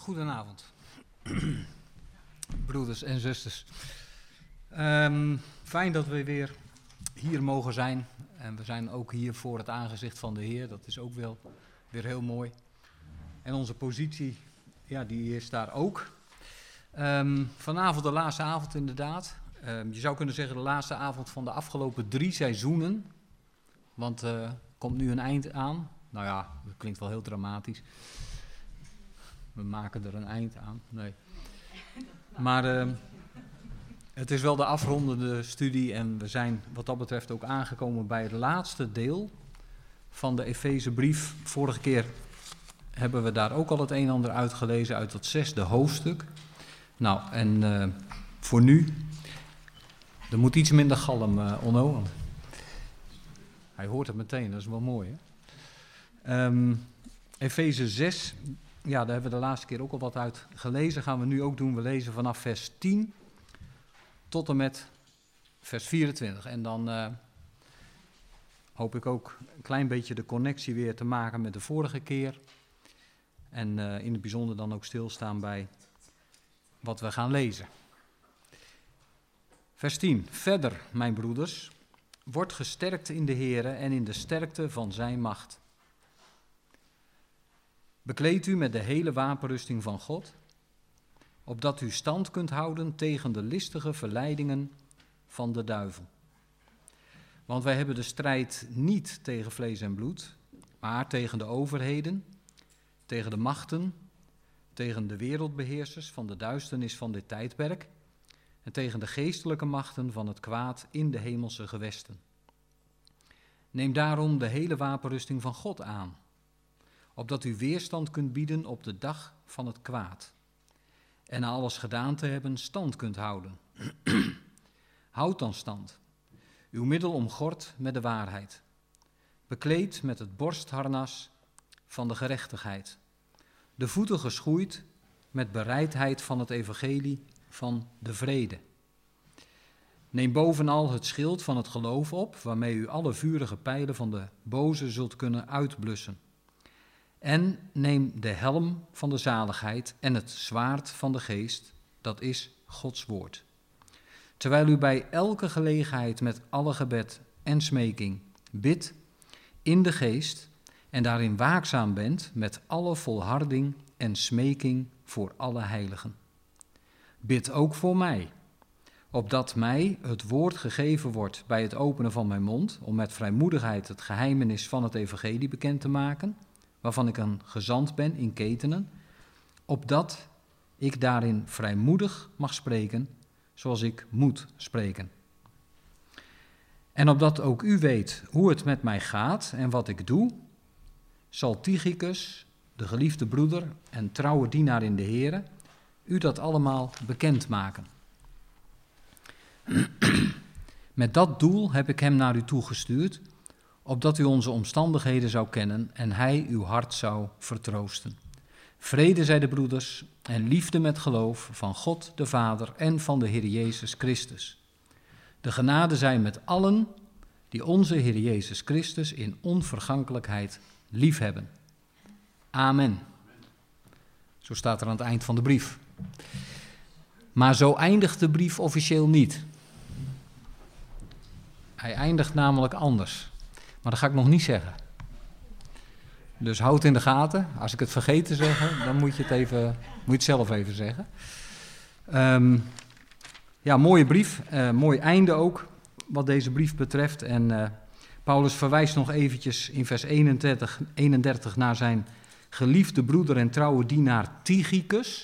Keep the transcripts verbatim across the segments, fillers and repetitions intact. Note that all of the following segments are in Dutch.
Goedenavond, broeders en zusters. Um, fijn dat we weer hier mogen zijn. En we zijn ook hier voor het aangezicht van de Heer. Dat is ook wel weer heel mooi. En onze positie, ja, die is daar ook. Um, vanavond de laatste avond inderdaad. Um, je zou kunnen zeggen de laatste avond van de afgelopen drie seizoenen. Want er uh, komt nu een eind aan. Nou ja, dat klinkt wel heel dramatisch. We maken er een eind aan. Nee. Maar uh, het is wel de afrondende studie en we zijn wat dat betreft ook aangekomen bij het laatste deel van de Efezebrief. Vorige keer hebben we daar ook al het een en ander uitgelezen uit het zesde hoofdstuk. Nou, en uh, voor nu, er moet iets minder galm, uh, Onno. Want hij hoort het meteen, dat is wel mooi, hè? Um, Efeze zes... Ja, daar hebben we de laatste keer ook al wat uit gelezen. Gaan we nu ook doen. We lezen vanaf vers tien tot en met vers vierentwintig. En dan uh, hoop ik ook een klein beetje de connectie weer te maken met de vorige keer. En uh, in het bijzonder dan ook stilstaan bij wat we gaan lezen. Vers tien. Verder, mijn broeders, wordt gesterkt in de Here en in de sterkte van zijn macht. Bekleed u met de hele wapenrusting van God, opdat u stand kunt houden tegen de listige verleidingen van de duivel. Want wij hebben de strijd niet tegen vlees en bloed, maar tegen de overheden, tegen de machten, tegen de wereldbeheersers van de duisternis van dit tijdperk en tegen de geestelijke machten van het kwaad in de hemelse gewesten. Neem daarom de hele wapenrusting van God aan, opdat u weerstand kunt bieden op de dag van het kwaad. En na alles gedaan te hebben, stand kunt houden. Houd dan stand. Uw middel omgord met de waarheid. Bekleed met het borstharnas van de gerechtigheid. De voeten geschoeid met bereidheid van het evangelie van de vrede. Neem bovenal het schild van het geloof op, waarmee u alle vurige pijlen van de boze zult kunnen uitblussen. En neem de helm van de zaligheid en het zwaard van de geest, dat is Gods woord. Terwijl u bij elke gelegenheid met alle gebed en smeking bidt in de geest en daarin waakzaam bent met alle volharding en smeking voor alle heiligen. Bid ook voor mij, opdat mij het woord gegeven wordt bij het openen van mijn mond, om met vrijmoedigheid het geheimenis van het evangelie bekend te maken, waarvan ik een gezant ben in ketenen, opdat ik daarin vrijmoedig mag spreken, zoals ik moet spreken. En opdat ook u weet hoe het met mij gaat en wat ik doe, zal Tychicus, de geliefde broeder en trouwe dienaar in de Here, u dat allemaal bekendmaken. Met dat doel heb ik hem naar u toegestuurd, opdat u onze omstandigheden zou kennen en hij uw hart zou vertroosten. Vrede zij de broeders en liefde met geloof van God de Vader en van de Heer Jezus Christus. De genade zij met allen die onze Heer Jezus Christus in onvergankelijkheid liefhebben. Amen. Zo staat er aan het eind van de brief. Maar zo eindigt de brief officieel niet. Hij eindigt namelijk anders. Maar dat ga ik nog niet zeggen. Dus houd in de gaten. Als ik het vergeet te zeggen, dan moet je het, even, moet je het zelf even zeggen. Um, ja, mooie brief. Uh, mooi einde ook, wat deze brief betreft. En uh, Paulus verwijst nog eventjes in vers eenendertig, eenendertig naar zijn geliefde broeder en trouwe dienaar Tychicus.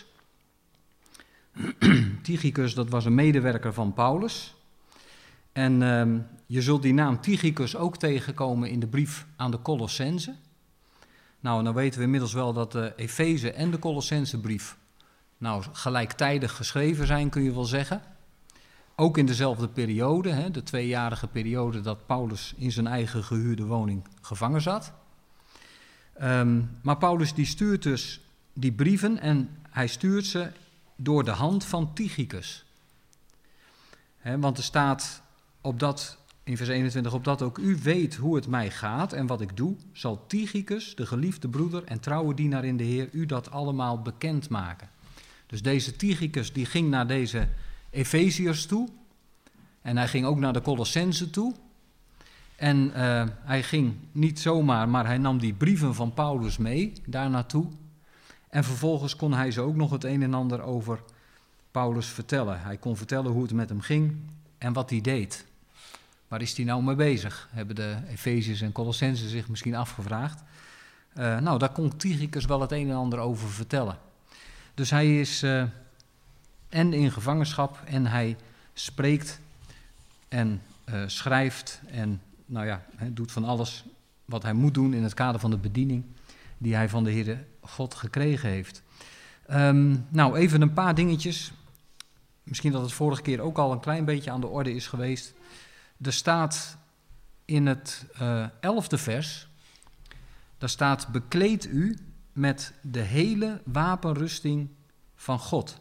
Tychicus, dat was een medewerker van Paulus. En uh, je zult die naam Tychicus ook tegenkomen in de brief aan de Colossenzen. Nou, dan weten we inmiddels wel dat de Efeze en de Colossensebrief nou, gelijktijdig geschreven zijn, kun je wel zeggen. Ook in dezelfde periode, hè, de tweejarige periode dat Paulus in zijn eigen gehuurde woning gevangen zat. Um, maar Paulus die stuurt dus die brieven en hij stuurt ze door de hand van Tychicus. He, want er staat opdat in vers eenentwintig, opdat ook u weet hoe het mij gaat en wat ik doe, zal Tychicus, de geliefde broeder en trouwe dienaar in de Heer, u dat allemaal bekendmaken. Dus deze Tychicus die ging naar deze Efeziërs toe en hij ging ook naar de Colossenzen toe. En uh, hij ging niet zomaar, maar hij nam die brieven van Paulus mee daar naartoe. En vervolgens kon hij ze ook nog het een en ander over Paulus vertellen. Hij kon vertellen hoe het met hem ging en wat hij deed. Waar is hij nou mee bezig? Hebben de Efeziërs en Colossenzen zich misschien afgevraagd. Uh, nou, daar kon Tychicus wel het een en ander over vertellen. Dus hij is uh, en in gevangenschap en hij spreekt en uh, schrijft en nou ja, hij doet van alles wat hij moet doen in het kader van de bediening die hij van de Heere God gekregen heeft. Um, nou, even een paar dingetjes. Misschien dat het vorige keer ook al een klein beetje aan de orde is geweest. Er staat in het uh, elfde vers, daar staat, bekleed u met de hele wapenrusting van God.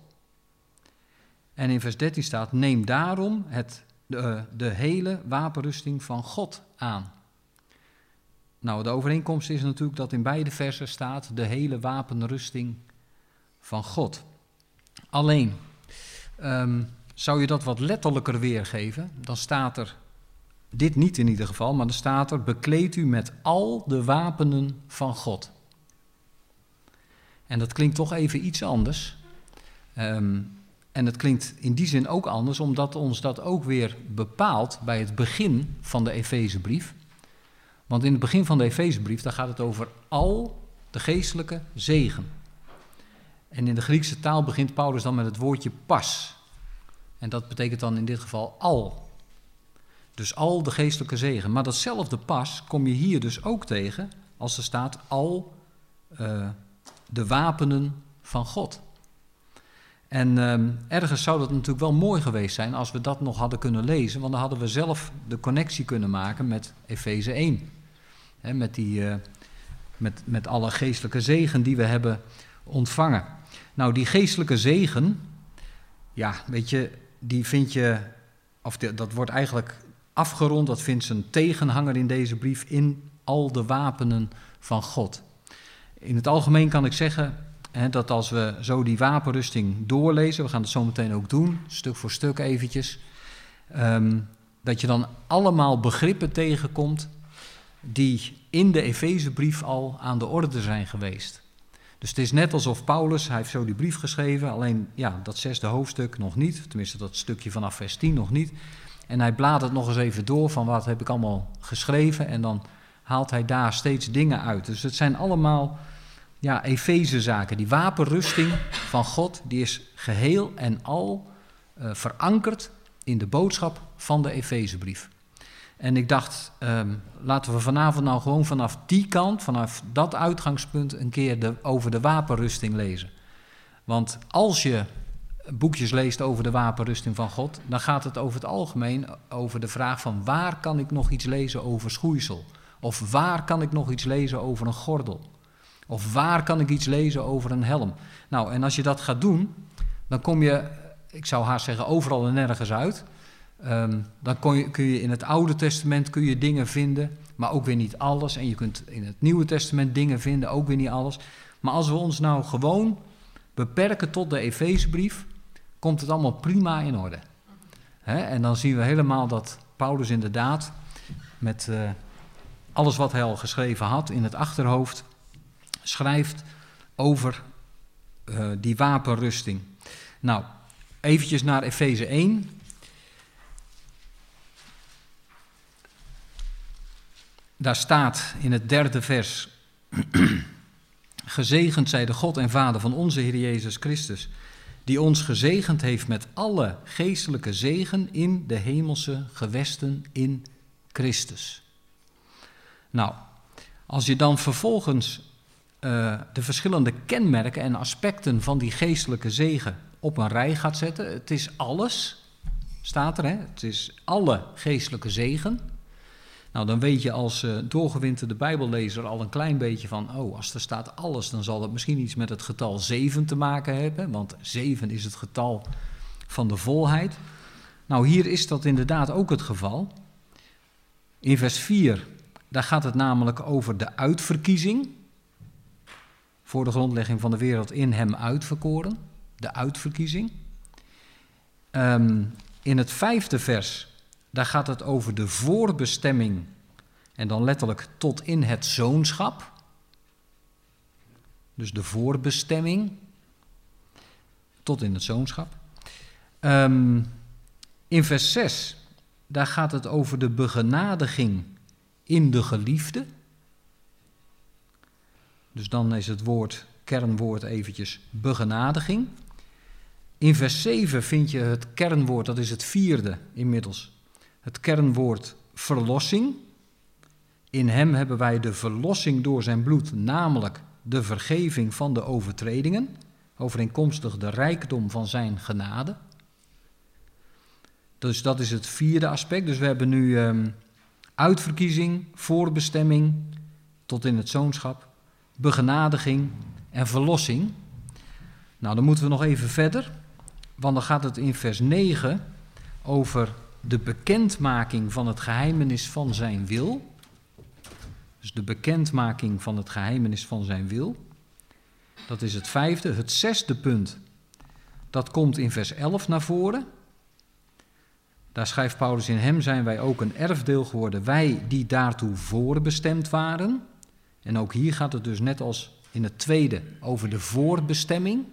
En in vers dertien staat, neem daarom het, de, de hele wapenrusting van God aan. Nou, de overeenkomst is natuurlijk dat in beide versen staat de hele wapenrusting van God. Alleen, um, zou je dat wat letterlijker weergeven, dan staat er, dit niet in ieder geval, maar dan staat er, bekleed u met al de wapenen van God. En dat klinkt toch even iets anders. Um, en het klinkt in die zin ook anders, omdat ons dat ook weer bepaalt bij het begin van de Efezebrief. Want in het begin van de Efezebrief, daar gaat het over al de geestelijke zegen. En in de Griekse taal begint Paulus dan met het woordje pas. En dat betekent dan in dit geval al. Dus al de geestelijke zegen. Maar datzelfde pas kom je hier dus ook tegen als er staat al uh, de wapenen van God. En uh, ergens zou dat natuurlijk wel mooi geweest zijn als we dat nog hadden kunnen lezen, want dan hadden we zelf de connectie kunnen maken met Efeze één. He, met, die, uh, met, met alle geestelijke zegen die we hebben ontvangen. Nou, die geestelijke zegen, ja, weet je, die vind je, of de, dat wordt eigenlijk afgerond, dat vindt zijn tegenhanger in deze brief, in al de wapenen van God. In het algemeen kan ik zeggen, hè, dat als we zo die wapenrusting doorlezen, we gaan het zo meteen ook doen, stuk voor stuk eventjes, um, dat je dan allemaal begrippen tegenkomt die in de Efezebrief al aan de orde zijn geweest. Dus het is net alsof Paulus, hij heeft zo die brief geschreven, alleen ja, dat zesde hoofdstuk nog niet, tenminste dat stukje vanaf vers tien nog niet. En hij bladert nog eens even door van wat heb ik allemaal geschreven en dan haalt hij daar steeds dingen uit. Dus het zijn allemaal ja, Efezezaken. Die wapenrusting van God, die is geheel en al uh, verankerd in de boodschap van de Efezebrief. En ik dacht, um, laten we vanavond nou gewoon vanaf die kant, vanaf dat uitgangspunt, een keer de, over de wapenrusting lezen. Want als je boekjes leest over de wapenrusting van God, dan gaat het over het algemeen over de vraag van waar kan ik nog iets lezen over schoeisel? Of waar kan ik nog iets lezen over een gordel? Of waar kan ik iets lezen over een helm? Nou, en als je dat gaat doen, dan kom je, ik zou haast zeggen, overal en nergens uit. Um, dan kon je, kun je in het Oude Testament kun je dingen vinden, maar ook weer niet alles. En je kunt in het Nieuwe Testament dingen vinden, ook weer niet alles. Maar als we ons nou gewoon beperken tot de Efezebrief, komt het allemaal prima in orde. He, en dan zien we helemaal dat Paulus inderdaad met uh, alles wat hij al geschreven had in het achterhoofd, schrijft over uh, die wapenrusting. Nou, eventjes naar Efeze één. Daar staat in het derde vers, gezegend zij de God en Vader van onze Heer Jezus Christus, die ons gezegend heeft met alle geestelijke zegen in de hemelse gewesten in Christus. Nou, als je dan vervolgens uh, de verschillende kenmerken en aspecten van die geestelijke zegen op een rij gaat zetten, het is alles, staat er, hè? Het is alle geestelijke zegen. Nou, dan weet je als uh, doorgewinterde bijbellezer al een klein beetje van, oh, als er staat alles, dan zal dat misschien iets met het getal zeven te maken hebben, want zeven is het getal van de volheid. Nou, hier is dat inderdaad ook het geval. In vers vier, daar gaat het namelijk over de uitverkiezing. Voor de grondlegging van de wereld in hem uitverkoren. De uitverkiezing. Um, in het vijfde vers, daar gaat het over de voorbestemming. En dan letterlijk tot in het zoonschap. Dus de voorbestemming. Tot in het zoonschap. Um, in vers zes, daar gaat het over de begenadiging in de geliefde. Dus dan is het woord, kernwoord eventjes begenadiging. In vers zeven vind je het kernwoord, dat is het vierde inmiddels. Het kernwoord verlossing. In hem hebben wij de verlossing door zijn bloed, namelijk de vergeving van de overtredingen, overeenkomstig de rijkdom van zijn genade. Dus dat is het vierde aspect. Dus we hebben nu um, uitverkiezing, voorbestemming, tot in het zoonschap, begenadiging en verlossing. Nou, dan moeten we nog even verder, want dan gaat het in vers negen over de bekendmaking van het geheimenis van zijn wil. Dus de bekendmaking van het geheimenis van zijn wil. Dat is het vijfde. Het zesde punt, dat komt in vers elf naar voren. Daar schrijft Paulus: in hem zijn wij ook een erfdeel geworden, wij die daartoe voorbestemd waren. En ook hier gaat het dus net als in het tweede over de voorbestemming.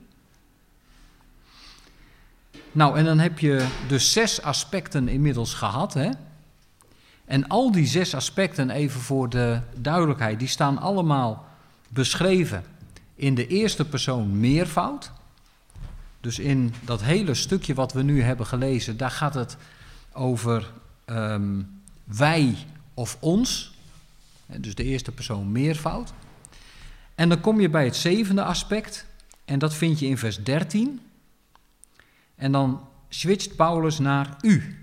Nou, en dan heb je dus zes aspecten inmiddels gehad, hè? En al die zes aspecten, even voor de duidelijkheid, die staan allemaal beschreven in de eerste persoon meervoud. Dus in dat hele stukje wat we nu hebben gelezen, daar gaat het over um, wij of ons. Dus de eerste persoon meervoud. En dan kom je bij het zevende aspect, en dat vind je in vers dertien. En dan switcht Paulus naar u.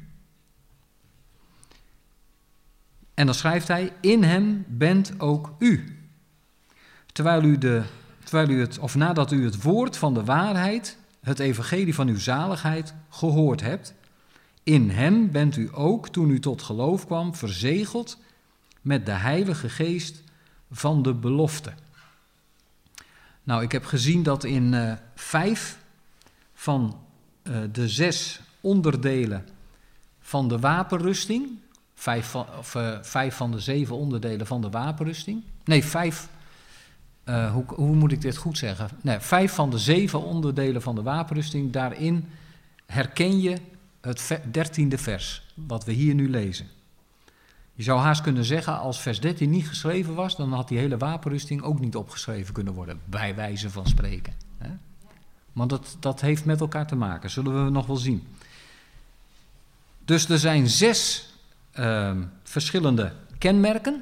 En dan schrijft hij: in hem bent ook u. Terwijl u, de, terwijl u het, of nadat u het woord van de waarheid, het evangelie van uw zaligheid, gehoord hebt. In hem bent u ook, toen u tot geloof kwam, verzegeld met de Heilige Geest van de belofte. Nou, ik heb gezien dat in uh, vijf van uh, de zes onderdelen van de wapenrusting, vijf van, of, uh, vijf van de zeven onderdelen van de wapenrusting, nee, vijf, uh, hoe, hoe moet ik dit goed zeggen? Nee, vijf van de zeven onderdelen van de wapenrusting, daarin herken je het dertiende vers, wat we hier nu lezen. Je zou haast kunnen zeggen, als vers dertien niet geschreven was, dan had die hele wapenrusting ook niet opgeschreven kunnen worden, bij wijze van spreken. Hè? Want dat, dat heeft met elkaar te maken, zullen we nog wel zien. Dus er zijn zes uh, verschillende kenmerken.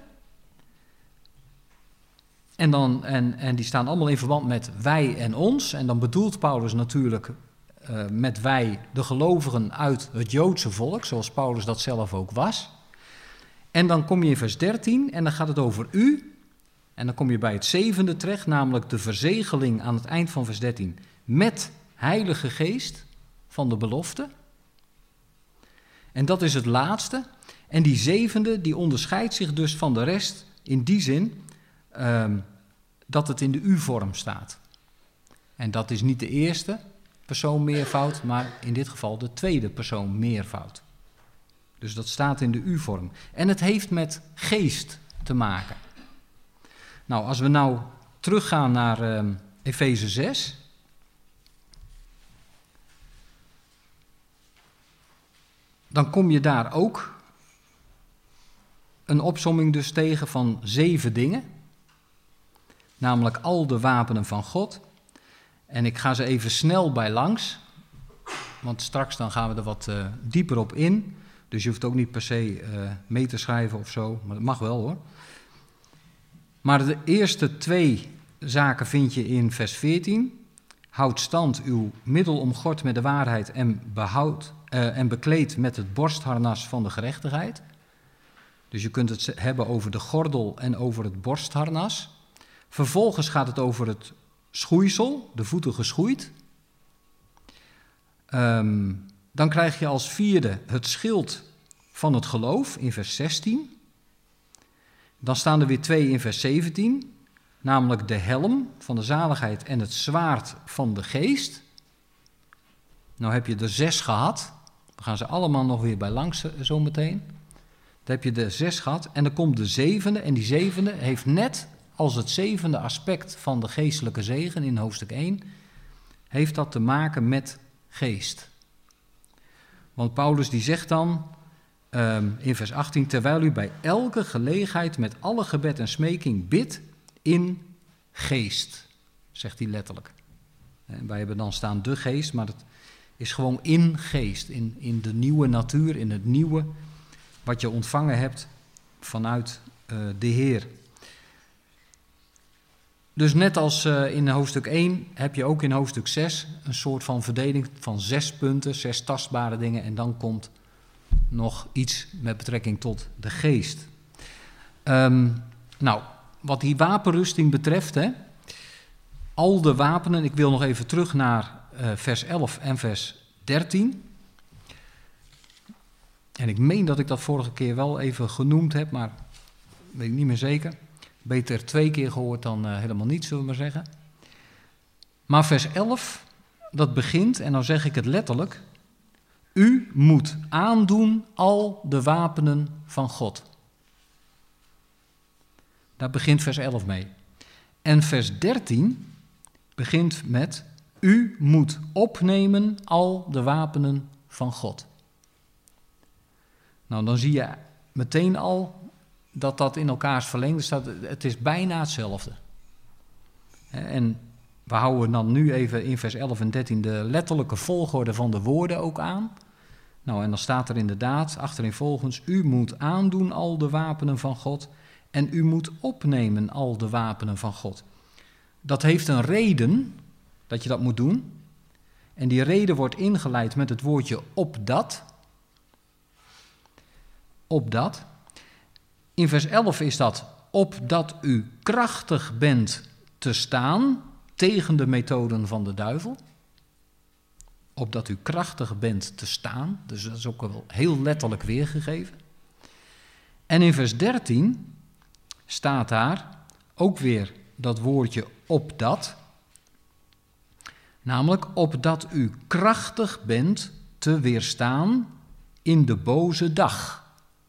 En, dan, en, en die staan allemaal in verband met wij en ons. En dan bedoelt Paulus natuurlijk uh, met wij de gelovigen uit het Joodse volk, zoals Paulus dat zelf ook was. En dan kom je in vers dertien en dan gaat het over u. En dan kom je bij het zevende terecht, namelijk de verzegeling aan het eind van vers dertien met Heilige Geest van de belofte. En dat is het laatste. En die zevende, die onderscheidt zich dus van de rest in die zin um, dat het in de u-vorm staat. En dat is niet de eerste persoon meervoud, maar in dit geval de tweede persoon meervoud. Dus dat staat in de u-vorm. En het heeft met geest te maken. Nou, als we nou teruggaan naar uh, Efeze zes. Dan kom je daar ook een opsomming dus tegen van zeven dingen. Namelijk al de wapenen van God. En ik ga ze even snel bij langs. Want straks dan gaan we er wat uh, dieper op in. Dus je hoeft ook niet per se uh, mee te schrijven of zo. Maar dat mag wel hoor. Maar de eerste twee zaken vind je in vers veertien. Houd stand uw middel omgord met de waarheid en, behoud, uh, en bekleed met het borstharnas van de gerechtigheid. Dus je kunt het hebben over de gordel en over het borstharnas. Vervolgens gaat het over het schoeisel, de voeten geschoeid. Um, dan krijg je als vierde het schild van het geloof in vers zestien. Dan staan er weer twee in vers zeventien, namelijk de helm van de zaligheid en het zwaard van de geest. Nou heb je er zes gehad, we gaan ze allemaal nog weer bij langs zometeen. Dan heb je de zes gehad en dan komt de zevende en die zevende heeft net als het zevende aspect van de geestelijke zegen in hoofdstuk één, heeft dat te maken met geest. Want Paulus die zegt dan um, in vers achttien, terwijl u bij elke gelegenheid met alle gebed en smeking bidt in geest, zegt hij letterlijk. En wij hebben dan staan de geest, maar het is gewoon in geest, in, in de nieuwe natuur, in het nieuwe wat je ontvangen hebt vanuit uh, de Heer. Dus net als uh, in hoofdstuk één heb je ook in hoofdstuk zes een soort van verdeling van zes punten, zes tastbare dingen en dan komt nog iets met betrekking tot de geest. Um, nou, wat die wapenrusting betreft, hè, al de wapenen, ik wil nog even terug naar uh, vers elf en vers dertien. En ik meen dat ik dat vorige keer wel even genoemd heb, maar weet ik niet meer zeker. Beter twee keer gehoord dan uh, helemaal niet, zullen we maar zeggen. Maar vers elf, dat begint, en dan zeg ik het letterlijk, u moet aandoen al de wapenen van God. Daar begint vers elf mee. En vers dertien begint met, u moet opnemen al de wapenen van God. Nou, dan zie je meteen al dat dat in elkaars verlengde staat. Het is bijna hetzelfde. En we houden dan nu even in vers elf en dertien de letterlijke volgorde van de woorden ook aan. Nou, en dan staat er inderdaad achtereenvolgens, u moet aandoen al de wapenen van God en u moet opnemen al de wapenen van God. Dat heeft een reden dat je dat moet doen. En die reden wordt ingeleid met het woordje opdat. Opdat. In vers elf is dat, opdat u krachtig bent te staan tegen de methoden van de duivel. Opdat u krachtig bent te staan, dus dat is ook wel heel letterlijk weergegeven. En in vers dertien staat daar ook weer dat woordje opdat. Namelijk, opdat u krachtig bent te weerstaan in de boze dag.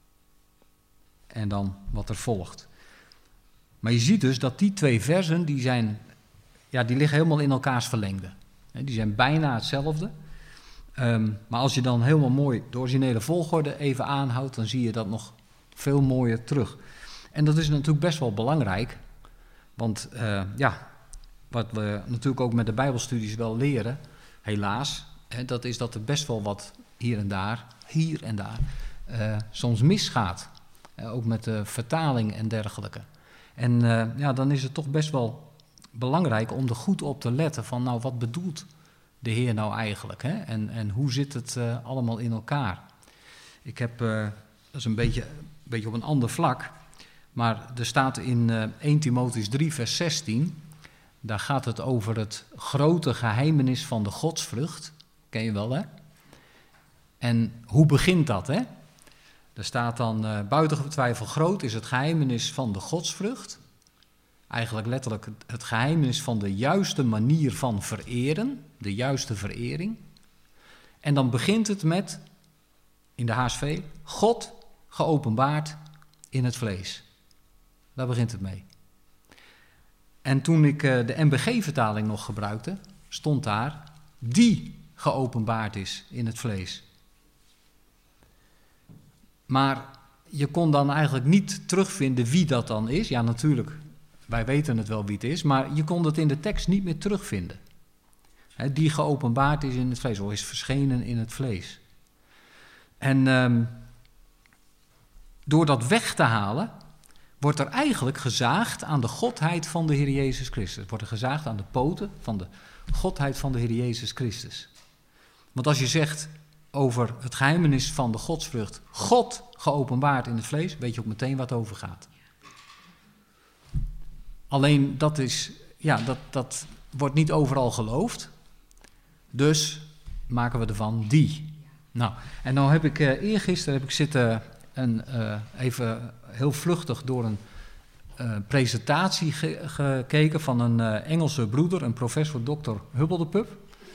En dan wat er volgt. Maar je ziet dus dat die twee versen, die zijn, ja, die liggen helemaal in elkaars verlengde. Die zijn bijna hetzelfde. Um, maar als je dan helemaal mooi de originele volgorde even aanhoudt, dan zie je dat nog veel mooier terug. En dat is natuurlijk best wel belangrijk. Want uh, ja, wat we natuurlijk ook met de Bijbelstudies wel leren, helaas, hè, dat is dat er best wel wat hier en daar, hier en daar, uh, soms misgaat. Uh, ook met de vertaling en dergelijke. En uh, ja, dan is het toch best wel belangrijk om er goed op te letten van, nou, wat bedoelt de Heer nou eigenlijk? Hè? En, en hoe zit het uh, allemaal in elkaar? Ik heb, uh, dat is een beetje, een beetje op een ander vlak, maar er staat in uh, eerste Timotheüs drie vers zestien, daar gaat het over het grote geheimenis van de godsvrucht. Ken je wel, hè? En hoe begint dat, hè? Er staat dan, uh, buiten twijfel groot is het geheimenis van de godsvrucht. Eigenlijk letterlijk het, het geheimenis van de juiste manier van vereren, de juiste verering. En dan begint het met, in de H S V, God geopenbaard in het vlees. Daar begint het mee. En toen ik uh, de N B G-vertaling nog gebruikte, stond daar, die geopenbaard is in het vlees. Maar je kon dan eigenlijk niet terugvinden wie dat dan is. Ja, natuurlijk, wij weten het wel wie het is, maar je kon het in de tekst niet meer terugvinden. He, die geopenbaard is in het vlees, of is verschenen in het vlees. En um, door dat weg te halen, wordt er eigenlijk gezaagd aan de godheid van de Heer Jezus Christus. Wordt er gezaagd aan de poten van de godheid van de Heer Jezus Christus. Want als je zegt over het geheimenis van de godsvrucht, God geopenbaard in het vlees, weet je ook meteen wat het over gaat. Alleen dat is, ja, dat, dat wordt niet overal geloofd. Dus maken we ervan die. Nou, en nou heb ik uh, eergisteren heb ik zitten een, uh, even heel vluchtig door een uh, presentatie ge- gekeken van een uh, Engelse broeder, een professor dokter Hubbeldepup.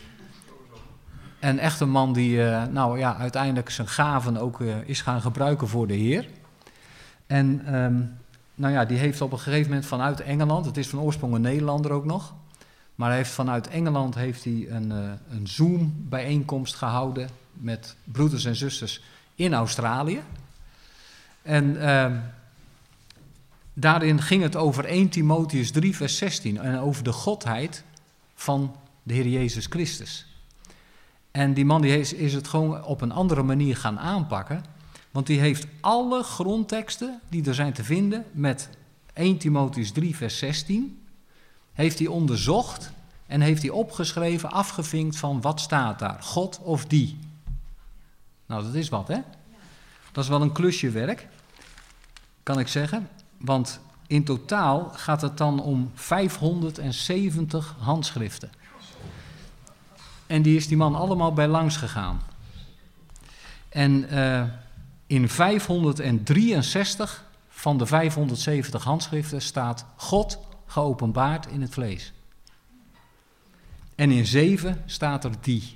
En echt een man die uh, nou, ja, uiteindelijk zijn gaven ook uh, is gaan gebruiken voor de Heer. En um, nou ja, die heeft op een gegeven moment vanuit Engeland, het is van oorsprong een Nederlander ook nog, maar hij heeft vanuit Engeland heeft hij een, uh, een Zoom-bijeenkomst gehouden met broeders en zusters in Australië. En uh, daarin ging het over eerste Timotheüs drie vers zestien en over de godheid van de Heer Jezus Christus. En die man die is, is het gewoon op een andere manier gaan aanpakken, want die heeft alle grondteksten die er zijn te vinden met eerste Timotheüs drie vers zestien, heeft hij onderzocht en heeft hij opgeschreven, afgevinkt van wat staat daar, God of die. Nou, dat is wat, hè? Dat is wel een klusje werk, kan ik zeggen. Want in totaal gaat het dan om vijfhonderdzeventig handschriften. En die is die man allemaal bij langs gegaan. En uh, in vijfhonderddrieënzestig van de vijfhonderdzeventig handschriften staat God geopenbaard in het vlees. En in zeven staat er die.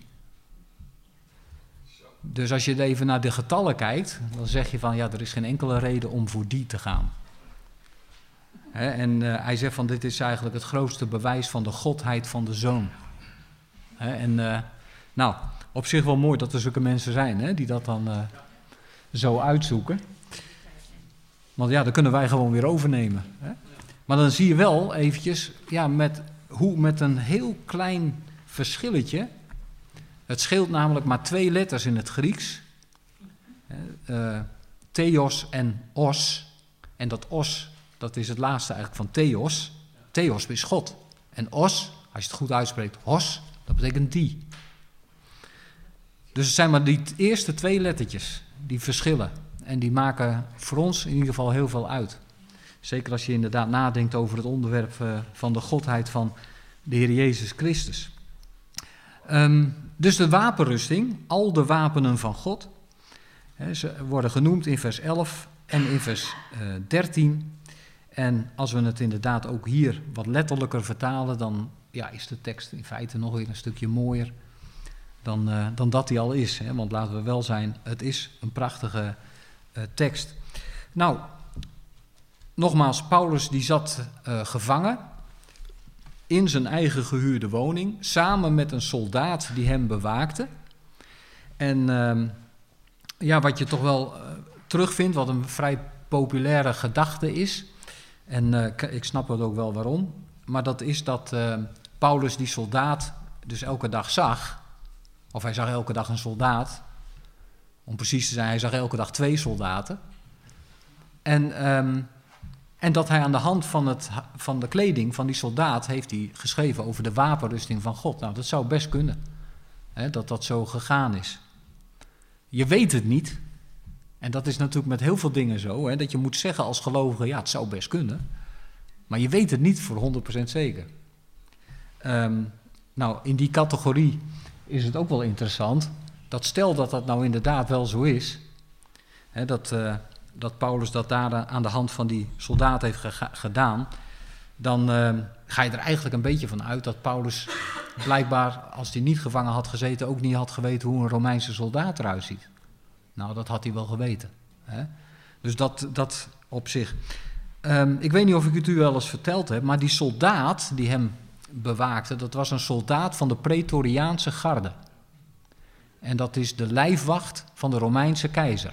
Dus als je even naar de getallen kijkt, dan zeg je van ja, er is geen enkele reden om voor die te gaan. He, en uh, hij zegt van dit is eigenlijk het grootste bewijs van de godheid van de Zoon. He, en uh, nou, op zich wel mooi dat er zulke mensen zijn, hè, die dat dan uh, zo uitzoeken. Want ja, dan kunnen wij gewoon weer overnemen. Hè. Maar dan zie je wel eventjes, ja, met, hoe met een heel klein verschilletje. Het scheelt namelijk maar twee letters in het Grieks. Uh, theos en os. En dat os, dat is het laatste eigenlijk van theos. Theos is God. En os, als je het goed uitspreekt, hos, dat betekent die. Dus het zijn maar die eerste twee lettertjes die verschillen. En die maken voor ons in ieder geval heel veel uit. Zeker als je inderdaad nadenkt over het onderwerp uh, van de godheid van de Heer Jezus Christus. Um, dus de wapenrusting, al de wapenen van God, hè, ze worden genoemd in vers elf en in vers uh, dertien. En als we het inderdaad ook hier wat letterlijker vertalen, dan ja, is de tekst in feite nog weer een stukje mooier dan, uh, dan dat die al is. Hè? Want laten we wel zijn, het is een prachtige uh, tekst. Nou, nogmaals, Paulus die zat uh, gevangen in zijn eigen gehuurde woning, samen met een soldaat die hem bewaakte. En uh, ja, wat je toch wel uh, terugvindt, wat een vrij populaire gedachte is, en uh, ik snap het ook wel waarom, maar dat is dat uh, Paulus die soldaat dus elke dag zag, of hij zag elke dag een soldaat, om precies te zijn, hij zag elke dag twee soldaten, en... Um, En dat hij aan de hand van, het, van de kleding van die soldaat heeft hij geschreven over de wapenrusting van God. Nou, dat zou best kunnen, hè, dat dat zo gegaan is. Je weet het niet. En dat is natuurlijk met heel veel dingen zo, hè, dat je moet zeggen als gelovige, ja, het zou best kunnen. Maar je weet het niet voor honderd procent zeker. Um, nou, in die categorie is het ook wel interessant, dat stel dat dat nou inderdaad wel zo is, hè, dat... Uh, dat Paulus dat daar aan de hand van die soldaat heeft ge- gedaan, dan uh, ga je er eigenlijk een beetje van uit dat Paulus blijkbaar, als hij niet gevangen had gezeten, ook niet had geweten hoe een Romeinse soldaat eruit ziet. Nou, dat had hij wel geweten. Hè? Dus dat, dat op zich. Um, ik weet niet of ik het u wel eens verteld heb, maar die soldaat die hem bewaakte, dat was een soldaat van de Praetoriaanse garde. En dat is de lijfwacht van de Romeinse keizer.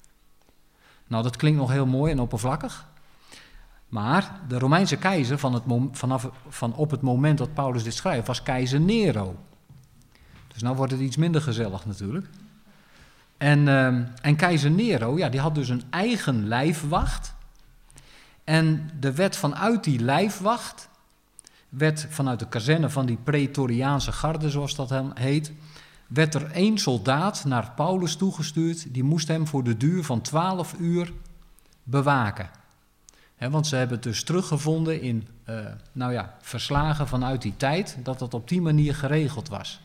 Nou, dat klinkt nog heel mooi en oppervlakkig. Maar de Romeinse keizer van, het mom- vanaf, van op het moment dat Paulus dit schrijft, was keizer Nero. Dus nou wordt het iets minder gezellig natuurlijk. En, uh, en keizer Nero, ja, die had dus een eigen lijfwacht. En er werd vanuit die lijfwacht, werd vanuit de kazerne van die Praetoriaanse garde, zoals dat heet, werd er één soldaat naar Paulus toegestuurd, die moest hem voor de duur van twaalf uur bewaken. He, want ze hebben het dus teruggevonden in, uh, nou ja, verslagen vanuit die tijd, dat dat op die manier geregeld was.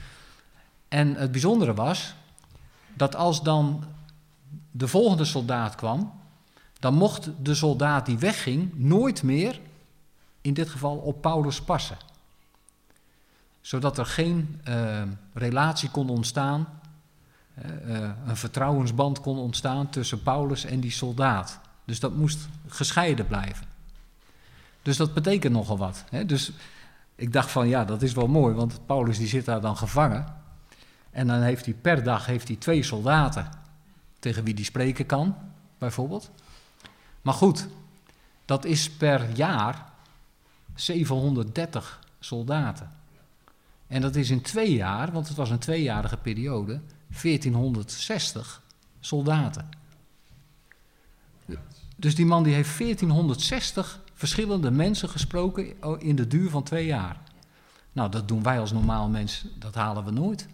En het bijzondere was, dat als dan de volgende soldaat kwam, dan mocht de soldaat die wegging nooit meer, in dit geval, op Paulus passen. Zodat er geen uh, relatie kon ontstaan, uh, uh, een vertrouwensband kon ontstaan tussen Paulus en die soldaat. Dus dat moest gescheiden blijven. Dus dat betekent nogal wat. Hè? Dus ik dacht van ja, dat is wel mooi, want Paulus die zit daar dan gevangen. En dan heeft hij per dag heeft hij twee soldaten tegen wie hij spreken kan, bijvoorbeeld. Maar goed, dat is per jaar zevenhonderddertig soldaten. En dat is in twee jaar, want het was een tweejarige periode, veertienhonderdzestig soldaten. Dus die man die heeft veertienhonderdzestig verschillende mensen gesproken in de duur van twee jaar. Nou, dat doen wij als normaal mens, dat halen we nooit.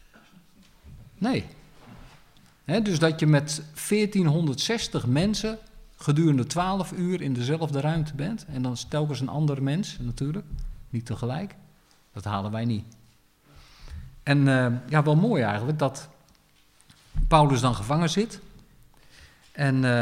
Nee. He, dus dat je met veertienhonderdzestig mensen gedurende twaalf uur in dezelfde ruimte bent. En dan telkens een andere mens natuurlijk, niet tegelijk. Dat halen wij niet. En uh, ja, wel mooi eigenlijk dat Paulus dan gevangen zit. En, uh,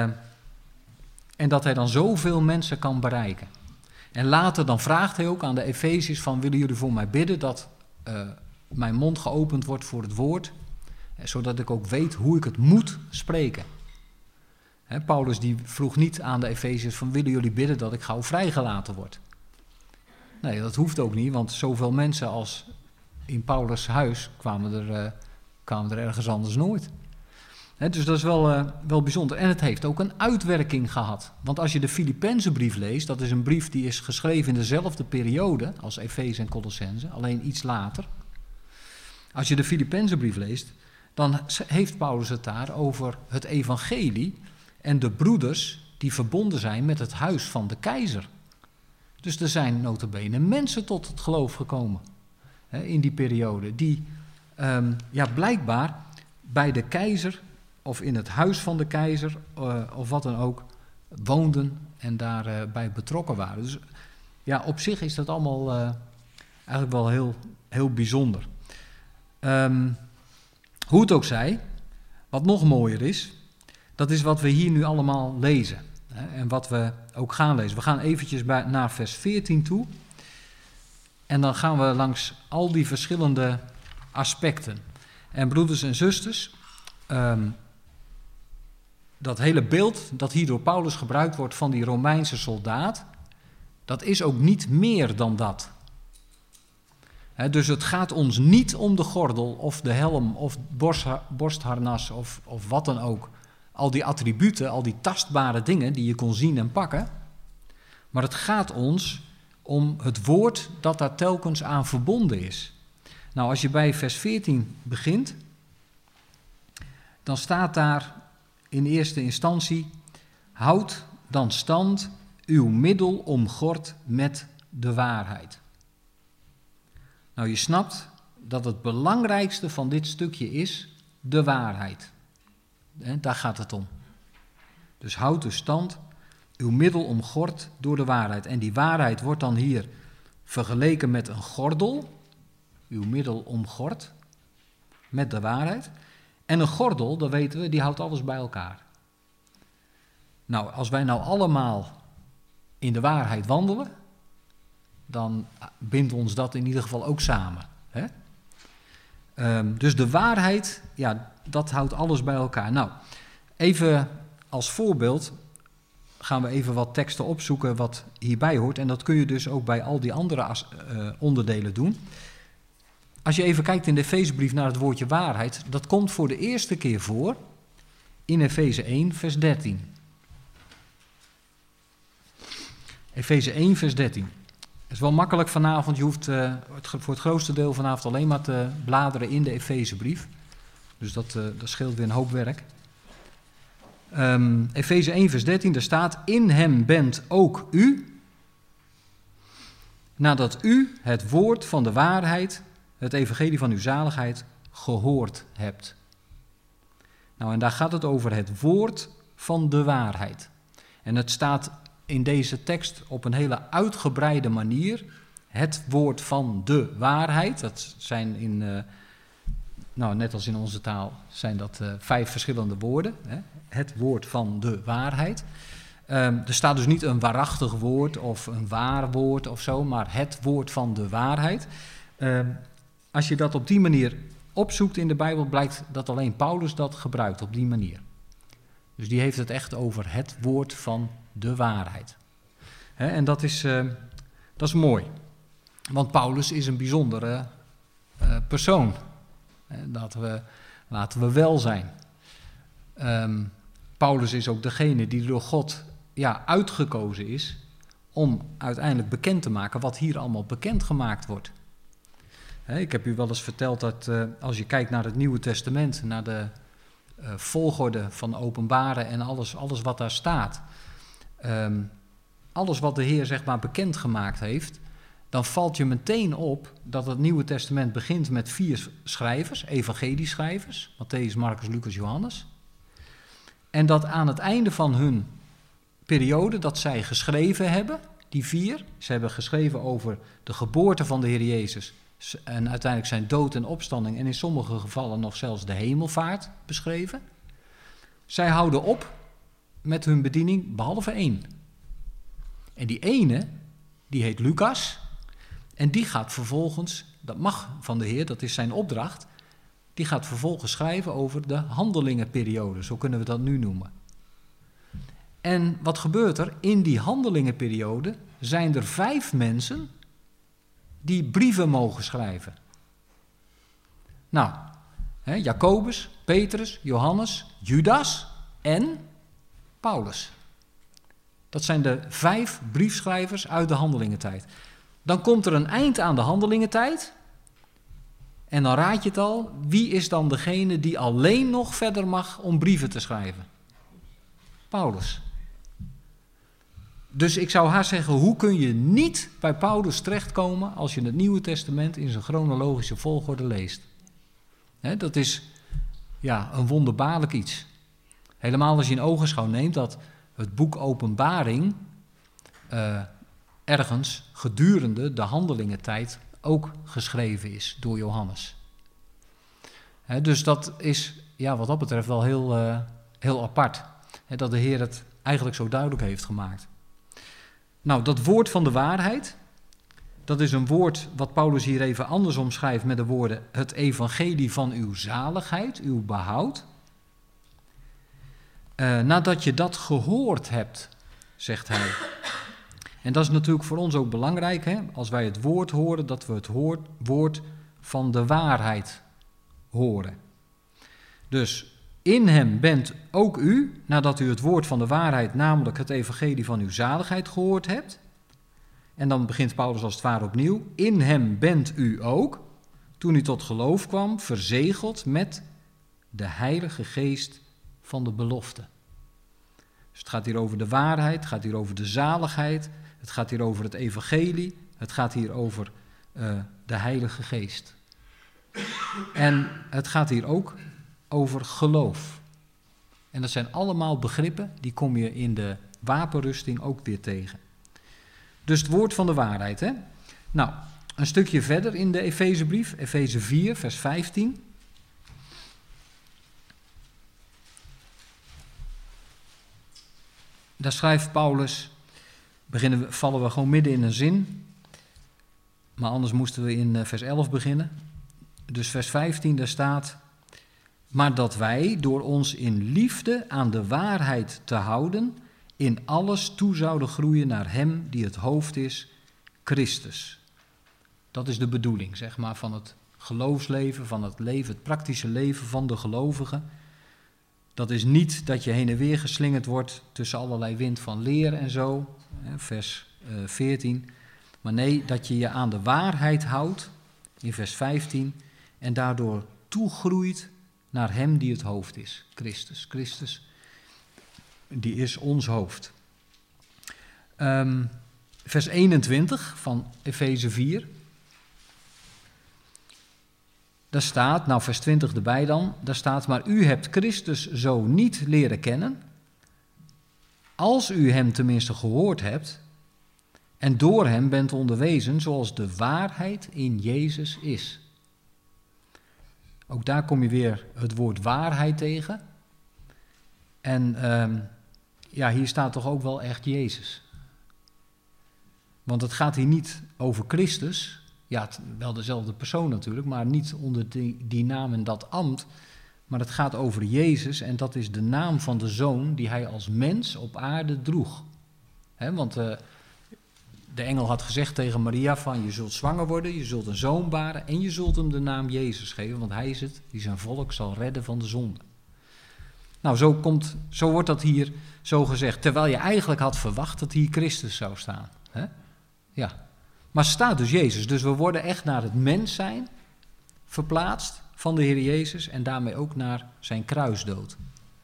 en dat hij dan zoveel mensen kan bereiken. En later dan vraagt hij ook aan de Efeziërs van, willen jullie voor mij bidden dat uh, mijn mond geopend wordt voor het woord, zodat ik ook weet hoe ik het moet spreken. He, Paulus die vroeg niet aan de Efeziërs van, willen jullie bidden dat ik gauw vrijgelaten word? Nee, dat hoeft ook niet, want zoveel mensen als in Paulus' huis kwamen er, uh, kwamen er ergens anders nooit. He, dus dat is wel, uh, wel bijzonder. En het heeft ook een uitwerking gehad. Want als je de Filippenzenbrief leest, dat is een brief die is geschreven in dezelfde periode als Efeze en Colossense, alleen iets later. Als je de Filippenzenbrief leest, dan heeft Paulus het daar over het evangelie en de broeders die verbonden zijn met het huis van de keizer. Dus er zijn nota bene mensen tot het geloof gekomen hè, in die periode, die um, ja, blijkbaar bij de keizer of in het huis van de keizer uh, of wat dan ook woonden en daarbij uh, betrokken waren. Dus ja, op zich is dat allemaal uh, eigenlijk wel heel, heel bijzonder. Um, hoe het ook zij, wat nog mooier is, dat is wat we hier nu allemaal lezen. Hè, en wat we ook gaan lezen. We gaan eventjes bij, naar vers veertien toe. En dan gaan we langs al die verschillende aspecten. En broeders en zusters, um, dat hele beeld dat hier door Paulus gebruikt wordt van die Romeinse soldaat, dat is ook niet meer dan dat. He, dus het gaat ons niet om de gordel of de helm of borstharnas of, of wat dan ook. Al die attributen, al die tastbare dingen die je kon zien en pakken. Maar het gaat ons om het woord dat daar telkens aan verbonden is. Nou, als je bij vers veertien begint, dan staat daar in eerste instantie, houd dan stand uw middel omgord met de waarheid. Nou, je snapt dat het belangrijkste van dit stukje is de waarheid. He, daar gaat het om. Dus houd de stand, uw middel omgord door de waarheid. En die waarheid wordt dan hier vergeleken met een gordel. Uw middel omgord met de waarheid. En een gordel, dat weten we, die houdt alles bij elkaar. Nou, als wij nou allemaal in de waarheid wandelen, dan bindt ons dat in ieder geval ook samen. Hè? Um, dus de waarheid, ja, dat houdt alles bij elkaar. Nou, even als voorbeeld gaan we even wat teksten opzoeken wat hierbij hoort. En dat kun je dus ook bij al die andere as, uh, onderdelen doen. Als je even kijkt in de Efezebrief naar het woordje waarheid, dat komt voor de eerste keer voor in Efeze één, vers dertien. Efeze één, vers dertien. Het is wel makkelijk vanavond, je hoeft uh, het, voor het grootste deel vanavond alleen maar te bladeren in de Efezebrief. Dus dat, uh, dat scheelt weer een hoop werk. Um, Efeze één, vers dertien, daar staat, in hem bent ook u, nadat u het woord van de waarheid, het evangelie van uw zaligheid, gehoord hebt. Nou, en daar gaat het over het woord van de waarheid. En het staat in deze tekst op een hele uitgebreide manier, het woord van de waarheid. Dat zijn in, uh, nou net als in onze taal, zijn dat uh, vijf verschillende woorden. Hè? Het woord van de waarheid. Um, er staat dus niet een waarachtig woord of een waar woord of zo, maar het woord van de waarheid. Um, als je dat op die manier opzoekt in de Bijbel, blijkt dat alleen Paulus dat gebruikt op die manier. Dus die heeft het echt over het woord van de waarheid. He, en dat is, uh, dat is mooi, want Paulus is een bijzondere uh, persoon. He, laten, we, laten we wel zijn. Um, Paulus is ook degene die door God ja, uitgekozen is om uiteindelijk bekend te maken wat hier allemaal bekendgemaakt wordt. He, ik heb u wel eens verteld dat uh, als je kijkt naar het Nieuwe Testament, naar de uh, volgorde van openbaren en alles, alles wat daar staat, um, alles wat de Heer zeg maar bekendgemaakt heeft, dan valt je meteen op dat het Nieuwe Testament begint met vier schrijvers, evangelieschrijvers, Mattheüs, Marcus, Lucas, Johannes. En dat aan het einde van hun periode dat zij geschreven hebben, die vier, ze hebben geschreven over de geboorte van de Heer Jezus en uiteindelijk zijn dood en opstanding en in sommige gevallen nog zelfs de hemelvaart beschreven. Zij houden op met hun bediening behalve één. En die ene, die heet Lucas en die gaat vervolgens, dat mag van de Heer, dat is zijn opdracht, die gaat vervolgens schrijven over de handelingenperiode, zo kunnen we dat nu noemen. En wat gebeurt er? In die handelingenperiode zijn er vijf mensen die brieven mogen schrijven. Nou, hè, Jacobus, Petrus, Johannes, Judas en Paulus. Dat zijn de vijf briefschrijvers uit de handelingentijd. Dan komt er een eind aan de handelingentijd. En dan raad je het al, wie is dan degene die alleen nog verder mag om brieven te schrijven? Paulus. Dus ik zou haast zeggen, hoe kun je niet bij Paulus terechtkomen als je het Nieuwe Testament in zijn chronologische volgorde leest? He, dat is ja, een wonderbaarlijk iets. Helemaal als je in ogenschouw neemt dat het boek Openbaring uh, ergens gedurende de handelingentijd ook geschreven is door Johannes. He, dus dat is ja, wat dat betreft wel heel, uh, heel apart. He, dat de Heer het eigenlijk zo duidelijk heeft gemaakt. Nou, dat woord van de waarheid, dat is een woord wat Paulus hier even anders omschrijft met de woorden het evangelie van uw zaligheid, uw behoud. Uh, nadat je dat gehoord hebt, zegt hij. En dat is natuurlijk voor ons ook belangrijk, hè? Als wij het woord horen, dat we het hoort, woord van de waarheid horen. Dus in hem bent ook u, nadat u het woord van de waarheid, namelijk het evangelie van uw zaligheid, gehoord hebt. En dan begint Paulus als het ware opnieuw. In hem bent u ook, toen u tot geloof kwam, verzegeld met de Heilige Geest van de belofte. Dus het gaat hier over de waarheid, het gaat hier over de zaligheid, het gaat hier over het evangelie, het gaat hier over uh, de Heilige Geest. En het gaat hier ook over geloof. En dat zijn allemaal begrippen, die kom je in de wapenrusting ook weer tegen. Dus het woord van de waarheid, hè? Nou, een stukje verder in de Efezebrief, Efeze vier, vers vijftien. Daar schrijft Paulus, beginnen we, vallen we gewoon midden in een zin, maar anders moesten we in vers elf beginnen. Dus vers vijftien, daar staat, maar dat wij door ons in liefde aan de waarheid te houden, in alles toe zouden groeien naar hem die het hoofd is, Christus. Dat is de bedoeling, zeg maar, van het geloofsleven, van het leven, het praktische leven van de gelovigen. Dat is niet dat je heen en weer geslingerd wordt tussen allerlei wind van leer en zo, vers veertien. Maar nee, dat je je aan de waarheid houdt, in vers vijftien, en daardoor toegroeit naar hem die het hoofd is, Christus. Christus, die is ons hoofd. Um, vers eenentwintig van Efeze vier. Daar staat, nou vers twintig erbij dan, daar staat, maar u hebt Christus zo niet leren kennen, als u hem tenminste gehoord hebt, en door hem bent onderwezen zoals de waarheid in Jezus is. Ook daar kom je weer het woord waarheid tegen. En um, ja, hier staat toch ook wel echt Jezus. Want het gaat hier niet over Christus. Ja, het, wel dezelfde persoon natuurlijk, maar niet onder die, die naam en dat ambt. Maar het gaat over Jezus en dat is de naam van de Zoon die hij als mens op aarde droeg. He, want uh, de engel had gezegd tegen Maria van je zult zwanger worden, je zult een zoon baren en je zult hem de naam Jezus geven. Want hij is het die zijn volk zal redden van de zonde. Nou, zo, komt, zo wordt dat hier zo gezegd. Terwijl je eigenlijk had verwacht dat hier Christus zou staan. He? Ja. Maar staat dus Jezus. Dus we worden echt naar het mens zijn verplaatst van de Heer Jezus en daarmee ook naar zijn kruisdood.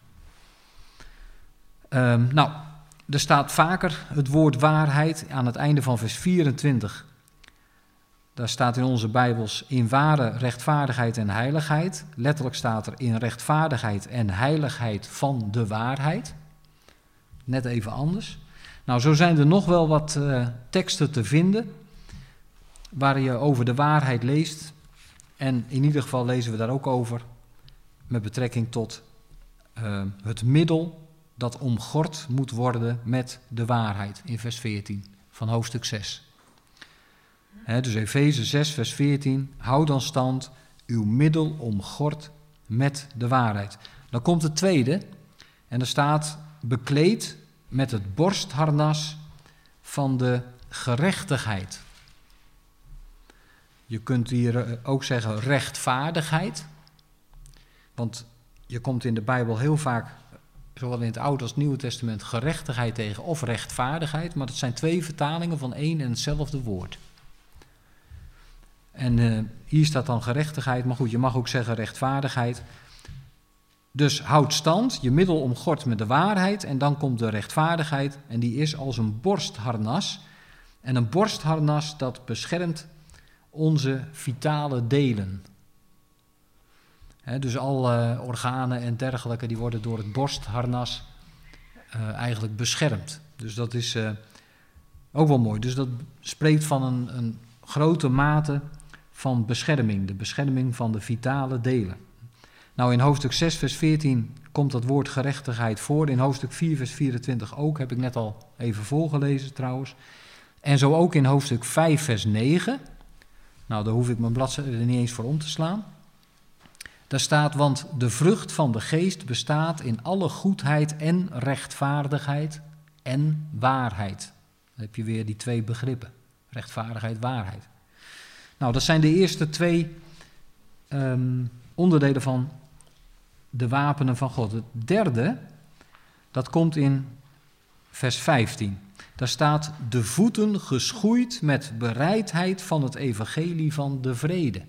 Um, nou, er staat vaker het woord waarheid aan het einde van vers vierentwintig. Daar staat in onze Bijbels in ware rechtvaardigheid en heiligheid. Letterlijk staat er in rechtvaardigheid en heiligheid van de waarheid. Net even anders. Nou, zo zijn er nog wel wat uh, teksten te vinden waar je over de waarheid leest. En in ieder geval lezen we daar ook over met betrekking tot uh, het middel dat omgord moet worden met de waarheid in vers veertien van hoofdstuk zes. He, dus Efeze zes vers veertien, houd dan stand, uw middel omgord met de waarheid. Dan komt het tweede en er staat bekleed met het borstharnas van de gerechtigheid. Je kunt hier ook zeggen rechtvaardigheid, want je komt in de Bijbel heel vaak, zowel in het Oude als het Nieuwe Testament, gerechtigheid tegen of rechtvaardigheid, maar dat zijn twee vertalingen van één en hetzelfde woord. En uh, hier staat dan gerechtigheid, maar goed, je mag ook zeggen rechtvaardigheid. Dus houd stand, je middel omgord met de waarheid en dan komt de rechtvaardigheid en die is als een borstharnas. En een borstharnas dat beschermt onze vitale delen. He, dus alle uh, organen en dergelijke die worden door het borstharnas uh, eigenlijk beschermd. Dus dat is uh, ook wel mooi. Dus dat spreekt van een, een grote mate van bescherming. De bescherming van de vitale delen. Nou, in hoofdstuk zes vers veertien komt dat woord gerechtigheid voor. In hoofdstuk vier vers vierentwintig ook, heb ik net al even voorgelezen trouwens. En zo ook in hoofdstuk vijf vers negen. Nou, daar hoef ik mijn bladzijde er niet eens voor om te slaan. Daar staat, want de vrucht van de geest bestaat in alle goedheid en rechtvaardigheid en waarheid. Dan heb je weer die twee begrippen, rechtvaardigheid, waarheid. Nou, dat zijn de eerste twee um, onderdelen van de wapenen van God. Het derde, dat komt in vers vijftien. Daar staat, de voeten geschoeid met bereidheid van het evangelie van de vrede.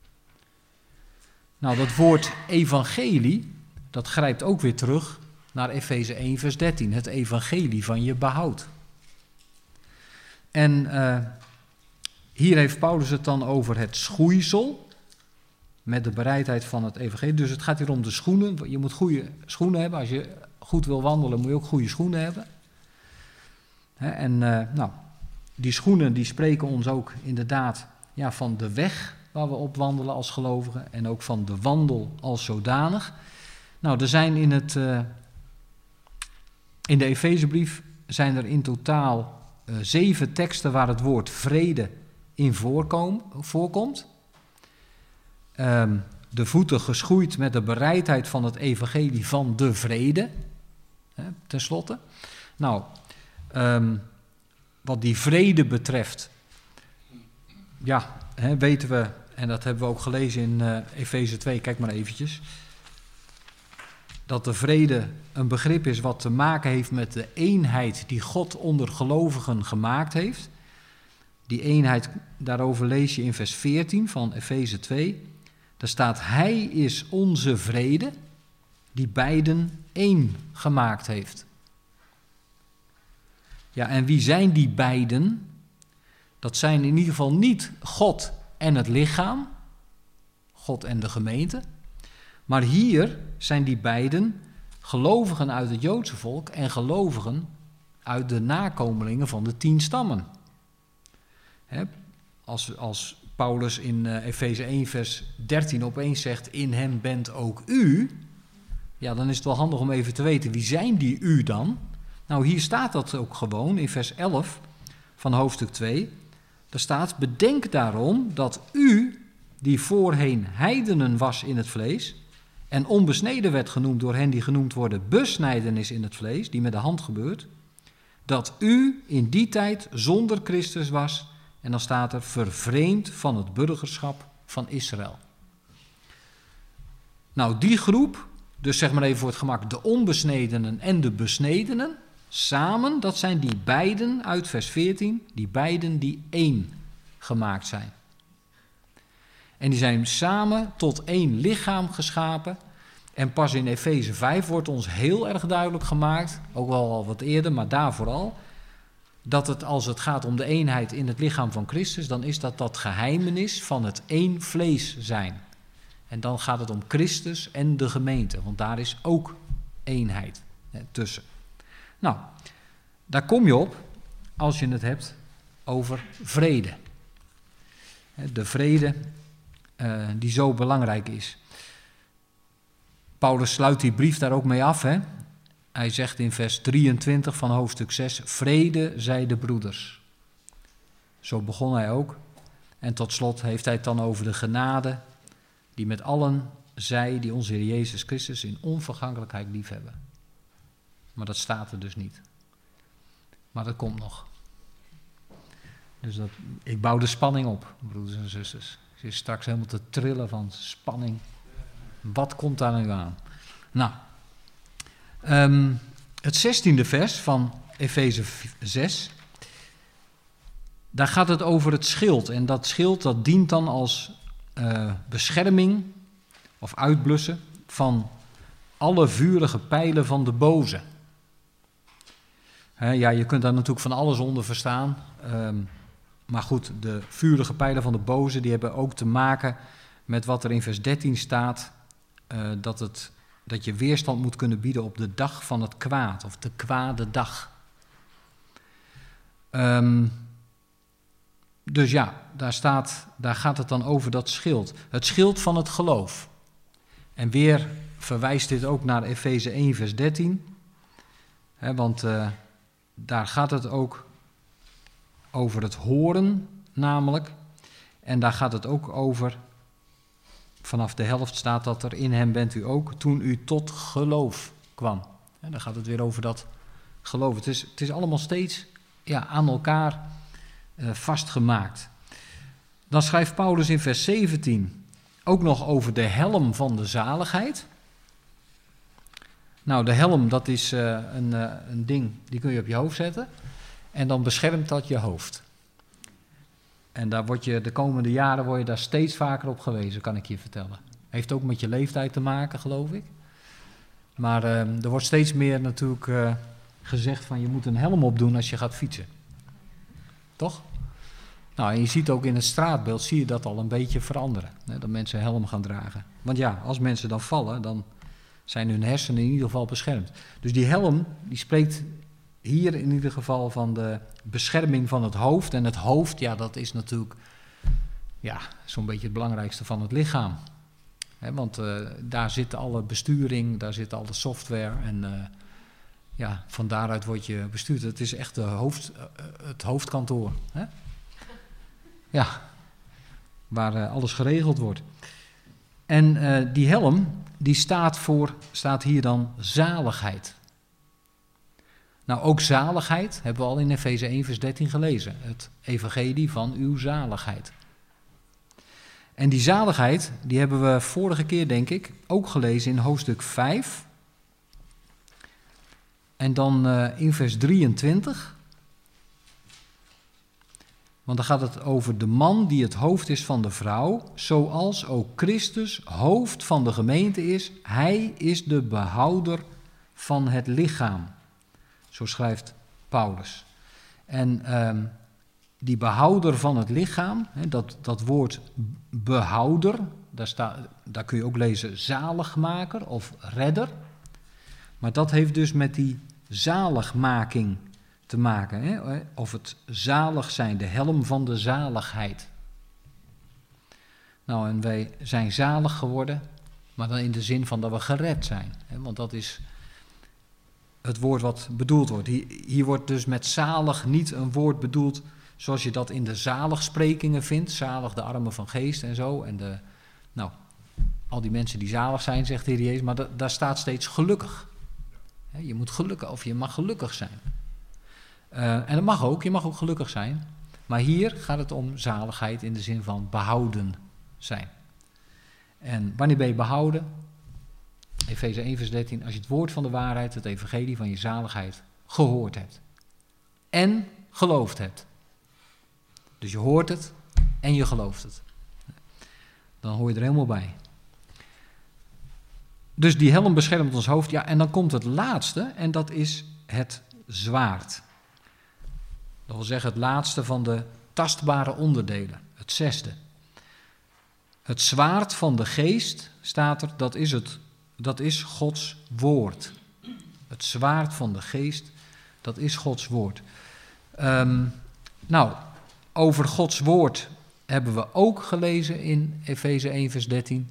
Nou, dat woord evangelie, dat grijpt ook weer terug naar Efeze één vers dertien. Het evangelie van je behoud. En uh, hier heeft Paulus het dan over het schoeisel met de bereidheid van het evangelie. Dus het gaat hier om de schoenen. Je moet goede schoenen hebben. Als je goed wil wandelen, moet je ook goede schoenen hebben. He, en uh, nou, die schoenen die spreken ons ook inderdaad ja, van de weg waar we op wandelen als gelovigen en ook van de wandel als zodanig. Nou, er zijn in, het, uh, in de Efezebrief zijn er in totaal uh, zeven teksten waar het woord vrede in voorkom, voorkomt. Um, de voeten geschoeid met de bereidheid van het evangelie van de vrede, hè, ten slotte. Nou, um, wat die vrede betreft, ja, hè, weten we, en dat hebben we ook gelezen in uh, Efeze twee, kijk maar eventjes, dat de vrede een begrip is wat te maken heeft met de eenheid die God onder gelovigen gemaakt heeft. Die eenheid, daarover lees je in vers veertien van Efeze twee. Daar staat, hij is onze vrede, die beiden één gemaakt heeft. Ja, en wie zijn die beiden? Dat zijn in ieder geval niet God en het lichaam, God en de gemeente. Maar hier zijn die beiden gelovigen uit het Joodse volk en gelovigen uit de nakomelingen van de tien stammen. He, als, als Paulus in uh, Efeze één vers dertien opeens zegt, in hem bent ook u, ja, dan is het wel handig om even te weten, wie zijn die u dan? Nou, hier staat dat ook gewoon in vers elf van hoofdstuk twee. Daar staat, bedenk daarom dat u, die voorheen heidenen was in het vlees en onbesneden werd genoemd door hen die genoemd worden besnijdenis in het vlees, die met de hand gebeurt, dat u in die tijd zonder Christus was, en dan staat er vervreemd van het burgerschap van Israël. Nou, die groep, dus zeg maar even voor het gemak, de onbesnedenen en de besnedenen, samen, dat zijn die beiden uit vers veertien, die beiden die één gemaakt zijn. En die zijn samen tot één lichaam geschapen. En pas in Efeze vijf wordt ons heel erg duidelijk gemaakt, ook wel al wat eerder, maar daar vooral, dat het als het gaat om de eenheid in het lichaam van Christus, dan is dat dat geheimenis van het één vlees zijn. En dan gaat het om Christus en de gemeente, want daar is ook eenheid hè, tussen. Nou, daar kom je op als je het hebt over vrede. De vrede uh, die zo belangrijk is. Paulus sluit die brief daar ook mee af. Hè? Hij zegt in vers drieëntwintig van hoofdstuk zes, vrede zij de broeders. Zo begon hij ook. En tot slot heeft hij het dan over de genade die met allen zij die onze Heer Jezus Christus in onvergankelijkheid liefhebben. Maar dat staat er dus niet. Maar dat komt nog. Dus dat, ik bouw de spanning op, broeders en zusters. Ik zit straks helemaal te trillen van spanning. Wat komt daar nu aan? Nou, um, het zestiende vers van Efeze zes. Daar gaat het over het schild. En dat schild dat dient dan als uh, bescherming of uitblussen van alle vurige pijlen van de boze. He, ja, je kunt daar natuurlijk van alles onder verstaan. Um, maar goed, de vurige pijlen van de boze, die hebben ook te maken met wat er in vers dertien staat. Uh, dat, het, dat je weerstand moet kunnen bieden op de dag van het kwaad, of de kwade dag. Um, dus ja, daar, staat, daar gaat het dan over dat schild. Het schild van het geloof. En weer verwijst dit ook naar Efeze één vers dertien. He, want uh, daar gaat het ook over het horen namelijk. En daar gaat het ook over, vanaf de helft staat dat er in hem bent u ook, toen u tot geloof kwam. En dan gaat het weer over dat geloof. Het is, het is allemaal steeds ja, aan elkaar uh, vastgemaakt. Dan schrijft Paulus in vers zeventien ook nog over de helm van de zaligheid. Nou, de helm, dat is uh, een, uh, een ding, die kun je op je hoofd zetten. En dan beschermt dat je hoofd. En daar word je, de komende jaren word je daar steeds vaker op gewezen, kan ik je vertellen. Heeft ook met je leeftijd te maken, geloof ik. Maar uh, er wordt steeds meer natuurlijk uh, gezegd van je moet een helm opdoen als je gaat fietsen. Toch? Nou, en je ziet ook in het straatbeeld, zie je dat al een beetje veranderen. Hè, dat mensen een helm gaan dragen. Want ja, als mensen dan vallen, dan zijn hun hersenen in ieder geval beschermd. Dus die helm, die spreekt hier in ieder geval van de bescherming van het hoofd. En het hoofd, ja, dat is natuurlijk ja, zo'n beetje het belangrijkste van het lichaam. He, want uh, daar zit alle besturing, daar zit alle software en uh, ja, van daaruit word je bestuurd. Het is echt de hoofd, uh, het hoofdkantoor. Hè? Ja, waar uh, alles geregeld wordt. En uh, die helm, die staat voor, staat hier dan zaligheid. Nou, ook zaligheid hebben we al in Efeze één vers dertien gelezen. Het evangelie van uw zaligheid. En die zaligheid, die hebben we vorige keer, denk ik, ook gelezen in hoofdstuk vijf. En dan uh, in vers drieëntwintig. Want dan gaat het over de man die het hoofd is van de vrouw, zoals ook Christus hoofd van de gemeente is. Hij is de behouder van het lichaam. Zo schrijft Paulus. En um, die behouder van het lichaam, hè, dat, dat woord behouder, daar, sta, daar kun je ook lezen zaligmaker of redder. Maar dat heeft dus met die zaligmaking te maken. Hè? Of het zalig zijn, de helm van de zaligheid. Nou, en wij zijn zalig geworden, maar dan in de zin van dat we gered zijn. Hè? Want dat is het woord wat bedoeld wordt. Hier, hier wordt dus met zalig niet een woord bedoeld zoals je dat in de zaligsprekingen vindt. Zalig de armen van geest en zo. En de, nou, al die mensen die zalig zijn, zegt de Heer Jezus. Maar da, daar staat steeds gelukkig. Je moet gelukkig, of je mag gelukkig zijn. Uh, en dat mag ook, je mag ook gelukkig zijn. Maar hier gaat het om zaligheid in de zin van behouden zijn. En wanneer ben je behouden? Efeze één vers dertien, als je het woord van de waarheid, het evangelie van je zaligheid, gehoord hebt. En geloofd hebt. Dus je hoort het en je gelooft het. Dan hoor je er helemaal bij. Dus die helm beschermt ons hoofd. Ja, en dan komt het laatste en dat is het zwaard. Dat wil zeggen het laatste van de tastbare onderdelen. Het zesde. Het zwaard van de geest, staat er, dat is, het, dat is Gods woord. Het zwaard van de geest, dat is Gods woord. Um, nou, over Gods woord hebben we ook gelezen in Efeze één vers dertien.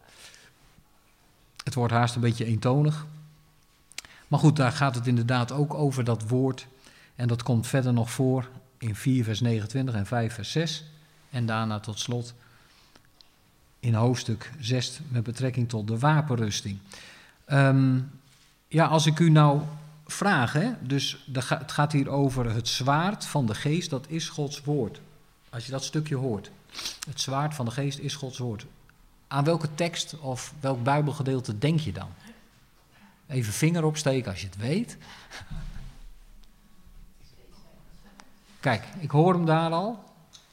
Het wordt haast een beetje eentonig. Maar goed, daar gaat het inderdaad ook over dat woord. En dat komt verder nog voor in vier vers negenentwintig en vijf vers zes. En daarna tot slot in hoofdstuk zes met betrekking tot de wapenrusting. Um, ja, als ik u nou vraag, hè, dus het gaat hier over het zwaard van de geest, dat is Gods woord. Als je dat stukje hoort. Het zwaard van de geest is Gods woord. Aan welke tekst of welk Bijbelgedeelte denk je dan? Even vinger opsteken als je het weet. Kijk, ik hoor hem daar al.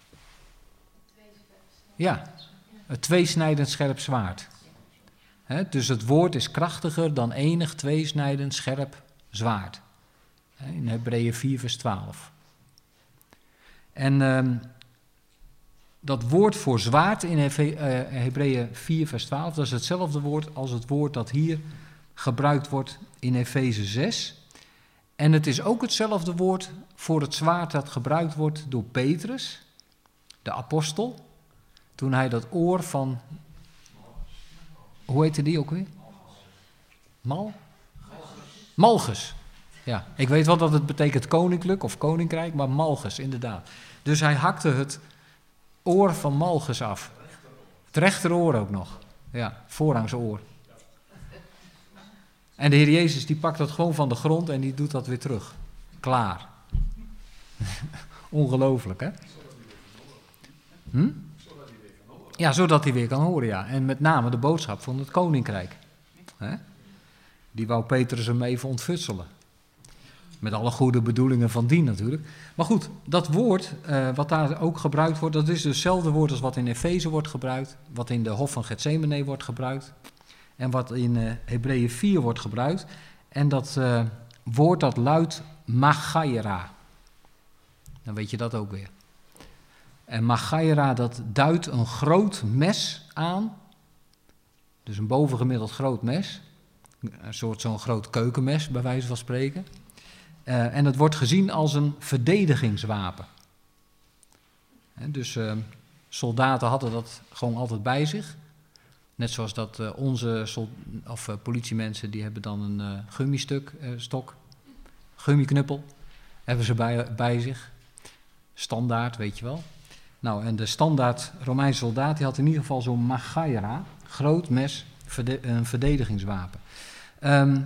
Ja, het tweesnijdend scherp zwaard. He, dus het woord is krachtiger dan enig tweesnijdend scherp zwaard. He, in Hebreeën vier vers twaalf. En um, dat woord voor zwaard in Hebreeën vier vers twaalf, dat is hetzelfde woord als het woord dat hier gebruikt wordt in Efeze zes. En het is ook hetzelfde woord voor het zwaard dat gebruikt wordt door Petrus, de apostel, toen hij dat oor van, hoe heette die ook weer? Mal? Malchus. Ja, ik weet wel dat het betekent koninklijk of koninkrijk, maar Malchus inderdaad. Dus hij hakte het oor van Malchus af. Het rechteroor ook nog. Ja, voorrangsoor. En de Heer Jezus die pakt dat gewoon van de grond en die doet dat weer terug. Klaar. Ongelooflijk, hè? Hm? Ja, zodat hij weer kan horen, ja. En met name de boodschap van het koninkrijk. Hè? Die wou Petrus hem even ontfutselen. Met alle goede bedoelingen van dien natuurlijk. Maar goed, dat woord uh, wat daar ook gebruikt wordt, dat is dus hetzelfde woord als wat in Efeze wordt gebruikt, wat in de Hof van Getsemane wordt gebruikt en wat in uh, Hebreeën vier wordt gebruikt. En dat uh, woord dat luidt Machaira. Dan weet je dat ook weer. En Machaira, dat duidt een groot mes aan, dus een bovengemiddeld groot mes, een soort zo'n groot keukenmes bij wijze van spreken. Uh, en het wordt gezien als een verdedigingswapen. He, dus uh, soldaten hadden dat gewoon altijd bij zich. Net zoals dat uh, onze sol- of, uh, politiemensen, die hebben dan een uh, gummistuk, uh, stok, gummiknuppel, hebben ze bij, bij zich. Standaard, weet je wel. Nou, en de standaard Romeinse soldaat, die had in ieder geval zo'n machaira, groot mes, verde- een verdedigingswapen. Um,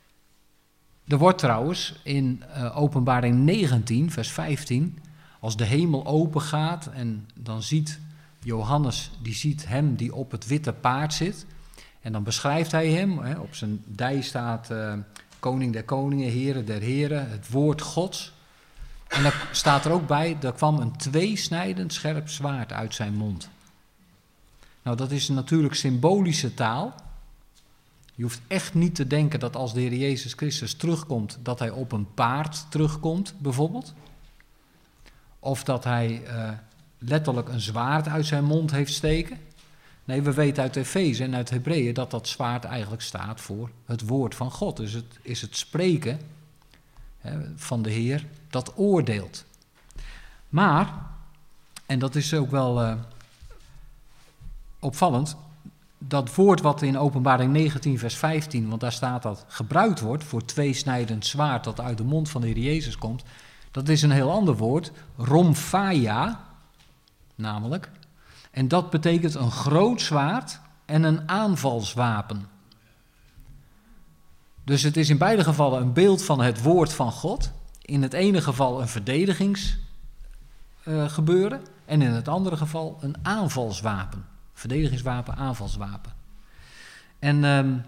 Er wordt trouwens in uh, Openbaring negentien, vers vijftien, als de hemel open gaat en dan ziet Johannes, die ziet hem die op het witte paard zit. En dan beschrijft hij hem, hè, op zijn dij staat uh, koning der koningen, heren der heren, het woord Gods. En daar staat er ook bij, er kwam een tweesnijdend scherp zwaard uit zijn mond. Nou, dat is natuurlijk symbolische taal. Je hoeft echt niet te denken dat als de Heer Jezus Christus terugkomt, dat hij op een paard terugkomt, bijvoorbeeld. Of dat hij uh, letterlijk een zwaard uit zijn mond heeft steken. Nee, we weten uit Efeze en uit Hebreeën dat dat zwaard eigenlijk staat voor het woord van God. Dus het is het spreken hè, van de Heer dat oordeelt. Maar, en dat is ook wel uh, opvallend, dat woord wat in Openbaring negentien vers vijftien, want daar staat dat, gebruikt wordt voor tweesnijdend zwaard dat uit de mond van de Heer Jezus komt, dat is een heel ander woord, rhomphaia, namelijk. En dat betekent een groot zwaard en een aanvalswapen. Dus het is in beide gevallen een beeld van het woord van God. In het ene geval een verdedigingsgebeuren uh, en in het andere geval een aanvalswapen. Verdedigingswapen, aanvalswapen. En um,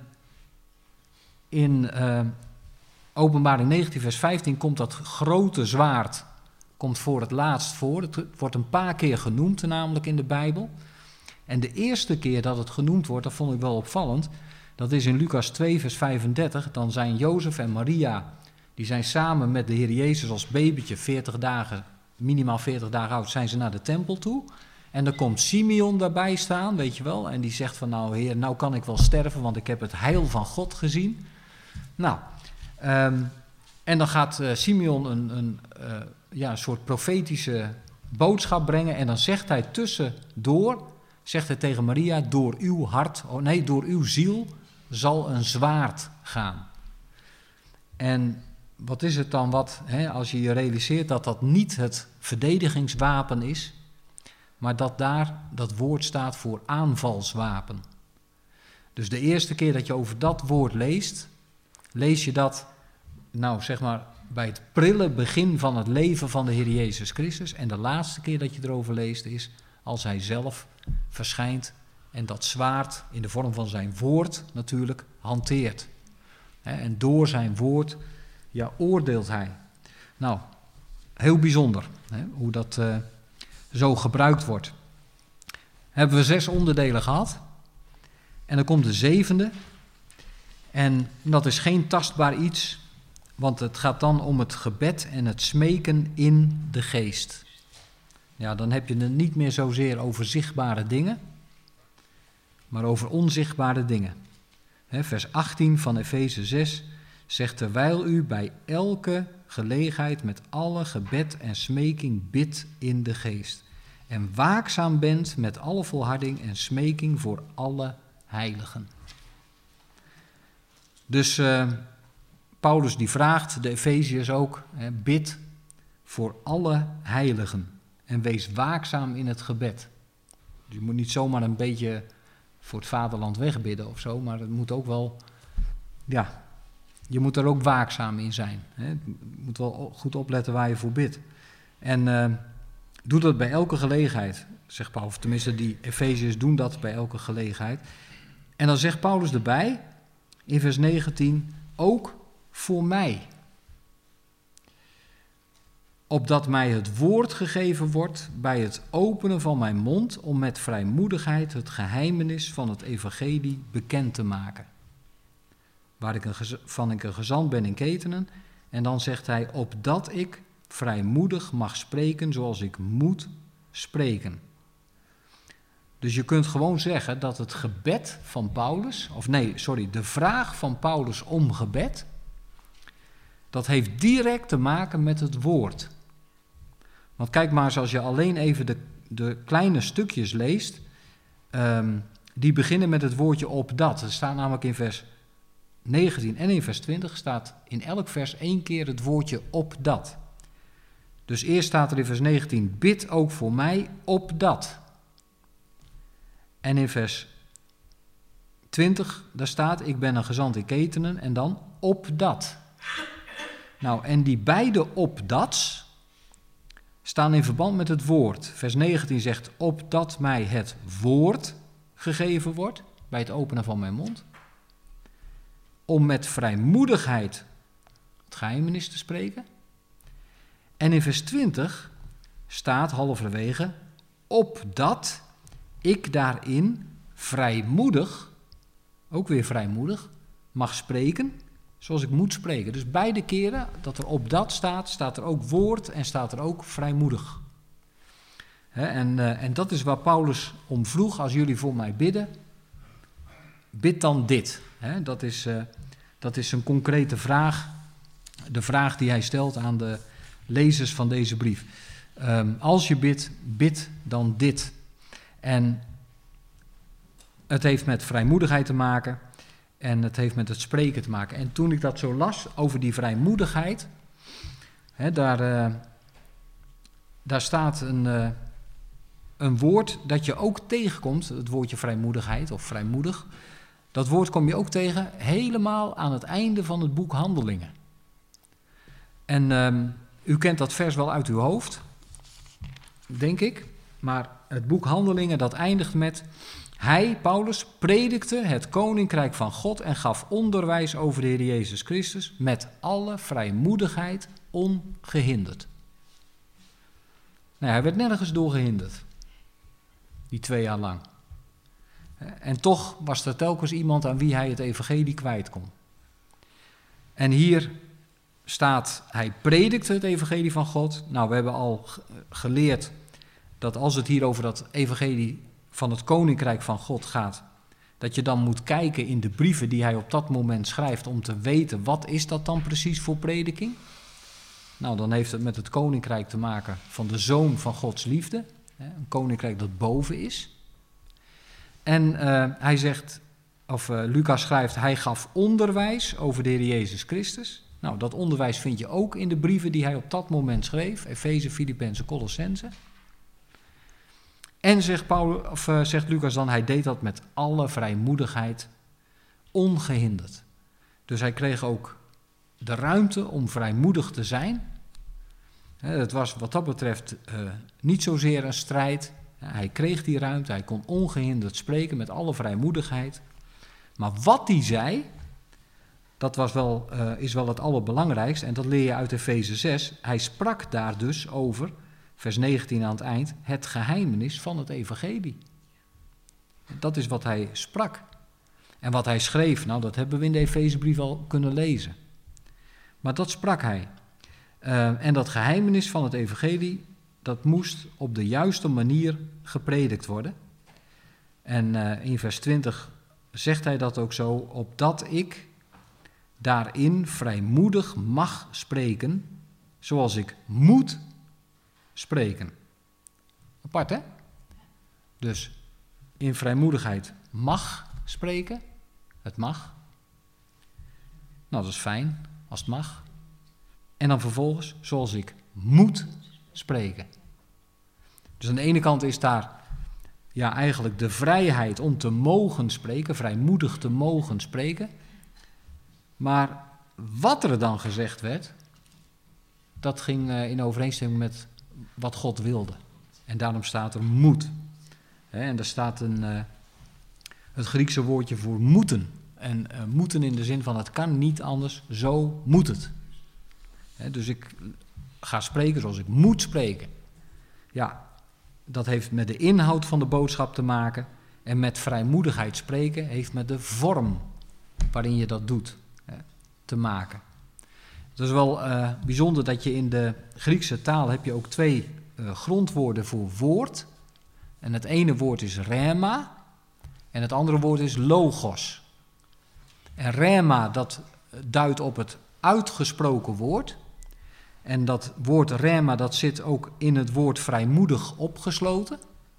in uh, Openbaring negentien vers vijftien komt dat grote zwaard komt voor het laatst voor. Het wordt een paar keer genoemd namelijk in de Bijbel. En de eerste keer dat het genoemd wordt, dat vond ik wel opvallend, dat is in Lucas twee vers vijfendertig. Dan zijn Jozef en Maria, die zijn samen met de Heer Jezus als babytje veertig dagen, minimaal veertig dagen oud, zijn ze naar de tempel toe. En dan komt Simeon daarbij staan, weet je wel, en die zegt van nou Heer, nou kan ik wel sterven, want ik heb het heil van God gezien. Nou, um, en dan gaat uh, Simeon een, een, uh, ja, een soort profetische boodschap brengen en dan zegt hij tussendoor, zegt hij tegen Maria, door uw hart, oh nee, door uw ziel zal een zwaard gaan. En wat is het dan wat, hè, als je je realiseert dat dat niet het verdedigingswapen is, maar dat daar dat woord staat voor aanvalswapen. Dus de eerste keer dat je over dat woord leest, lees je dat, nou zeg maar, bij het prille begin van het leven van de Heer Jezus Christus. En de laatste keer dat je erover leest is als hij zelf verschijnt en dat zwaard in de vorm van zijn woord natuurlijk hanteert. En door zijn woord, ja, oordeelt hij. Nou, heel bijzonder hè, hoe dat uh, zo gebruikt wordt. Hebben we zes onderdelen gehad. En dan komt de zevende. En dat is geen tastbaar iets, want het gaat dan om het gebed en het smeken in de geest. Ja, dan heb je het niet meer zozeer over zichtbare dingen, maar over onzichtbare dingen. He, vers achttien van Efeze zes zegt, terwijl u bij elke gelegenheid met alle gebed en smeking bidt in de geest. En waakzaam bent met alle volharding en smeking voor alle heiligen. Dus uh, Paulus die vraagt, de Efeziërs ook, hè, bid voor alle heiligen. En wees waakzaam in het gebed. Dus je moet niet zomaar een beetje voor het vaderland wegbidden of zo, maar het moet ook wel, ja, je moet er ook waakzaam in zijn. Hè. Je moet wel goed opletten waar je voor bidt. En uh, doe dat bij elke gelegenheid, zegt Paulus. Tenminste, die Efeziërs doen dat bij elke gelegenheid. En dan zegt Paulus erbij, in vers negentien, ook voor mij. Opdat mij het woord gegeven wordt bij het openen van mijn mond, om met vrijmoedigheid het geheimenis van het evangelie bekend te maken. Waar ik een gez- van ik een gezant ben in ketenen. En dan zegt hij, opdat ik vrijmoedig mag spreken zoals ik moet spreken. Dus je kunt gewoon zeggen dat het gebed van Paulus, of nee, sorry, de vraag van Paulus om gebed, dat heeft direct te maken met het woord. Want kijk maar eens, als je alleen even de, de kleine stukjes leest, um, die beginnen met het woordje opdat. Er staat namelijk in vers negentien en in vers twintig staat in elk vers één keer het woordje opdat. Dus eerst staat er in vers negentien, bid ook voor mij opdat. En in vers twintig, daar staat, ik ben een gezant in ketenen, en dan opdat. Nou, en die beide opdats staan in verband met het woord. Vers negentien zegt, opdat mij het woord gegeven wordt, bij het openen van mijn mond, om met vrijmoedigheid het geheimenis te spreken. En in vers twintig staat halverwege, opdat ik daarin vrijmoedig, ook weer vrijmoedig, mag spreken zoals ik moet spreken. Dus beide keren dat er op dat staat, staat er ook woord en staat er ook vrijmoedig. He, en, uh, en dat is waar Paulus om vroeg, als jullie voor mij bidden, bid dan dit. He, dat is, uh, dat is een concrete vraag, de vraag die hij stelt aan de lezers van deze brief. Um, als je bidt, bid dan dit. En het heeft met vrijmoedigheid te maken en het heeft met het spreken te maken. En toen ik dat zo las over die vrijmoedigheid, hè, daar, uh, daar staat een, uh, een woord dat je ook tegenkomt, het woordje vrijmoedigheid of vrijmoedig. Dat woord kom je ook tegen helemaal aan het einde van het boek Handelingen. En um, u kent dat vers wel uit uw hoofd, denk ik. Maar het boek Handelingen, dat eindigt met: hij, Paulus, predikte het koninkrijk van God en gaf onderwijs over de Heer Jezus Christus met alle vrijmoedigheid ongehinderd. Nou, hij werd nergens door gehinderd, die twee jaar lang. En toch was er telkens iemand aan wie hij het evangelie kwijt kon. En hier staat, hij predikte het evangelie van God. Nou, we hebben al geleerd dat als het hier over dat evangelie van het koninkrijk van God gaat, dat je dan moet kijken in de brieven die hij op dat moment schrijft om te weten, wat is dat dan precies voor prediking? Nou, dan heeft het met het koninkrijk te maken van de zoon van Gods liefde, een koninkrijk dat boven is. En uh, hij zegt, of uh, Lucas schrijft, hij gaf onderwijs over de Heer Jezus Christus. Nou, dat onderwijs vind je ook in de brieven die hij op dat moment schreef, Efeze, Filippenzen, Colossense. En zegt, Paulus, of, uh, zegt Lucas dan, hij deed dat met alle vrijmoedigheid, ongehinderd. Dus hij kreeg ook de ruimte om vrijmoedig te zijn. Het was wat dat betreft uh, niet zozeer een strijd. Hij kreeg die ruimte, hij kon ongehinderd spreken met alle vrijmoedigheid. Maar wat hij zei, dat was wel, uh, is wel het allerbelangrijkste. En dat leer je uit Efeze zes. Hij sprak daar dus over, vers negentien aan het eind, het geheimenis van het evangelie. Dat is wat hij sprak. En wat hij schreef, nou dat hebben we in de Efezebrief al kunnen lezen. Maar dat sprak hij. Uh, en dat geheimenis van het evangelie, dat moest op de juiste manier gepredikt worden. En uh, in vers twintig zegt hij dat ook zo, opdat ik daarin vrijmoedig mag spreken, zoals ik moet spreken. Apart, hè? Dus in vrijmoedigheid mag spreken, het mag. Nou, dat is fijn, als het mag. En dan vervolgens, zoals ik moet spreken. Dus aan de ene kant is daar ja, eigenlijk de vrijheid om te mogen spreken, vrijmoedig te mogen spreken. Maar wat er dan gezegd werd, dat ging uh, in overeenstemming met wat God wilde. En daarom staat er moet. He, en daar staat een, uh, het Griekse woordje voor moeten. En uh, moeten in de zin van het kan niet anders, zo moet het. He, dus ik ga spreken zoals ik moet spreken. Ja, dat heeft met de inhoud van de boodschap te maken. En met vrijmoedigheid spreken heeft met de vorm waarin je dat doet he, te maken. Het is wel uh, bijzonder dat je in de Griekse taal heb je ook twee uh, grondwoorden voor woord. En het ene woord is rema en het andere woord is logos. En rema, dat duidt op het uitgesproken woord. En dat woord rema, dat zit ook in het woord vrijmoedig opgesloten.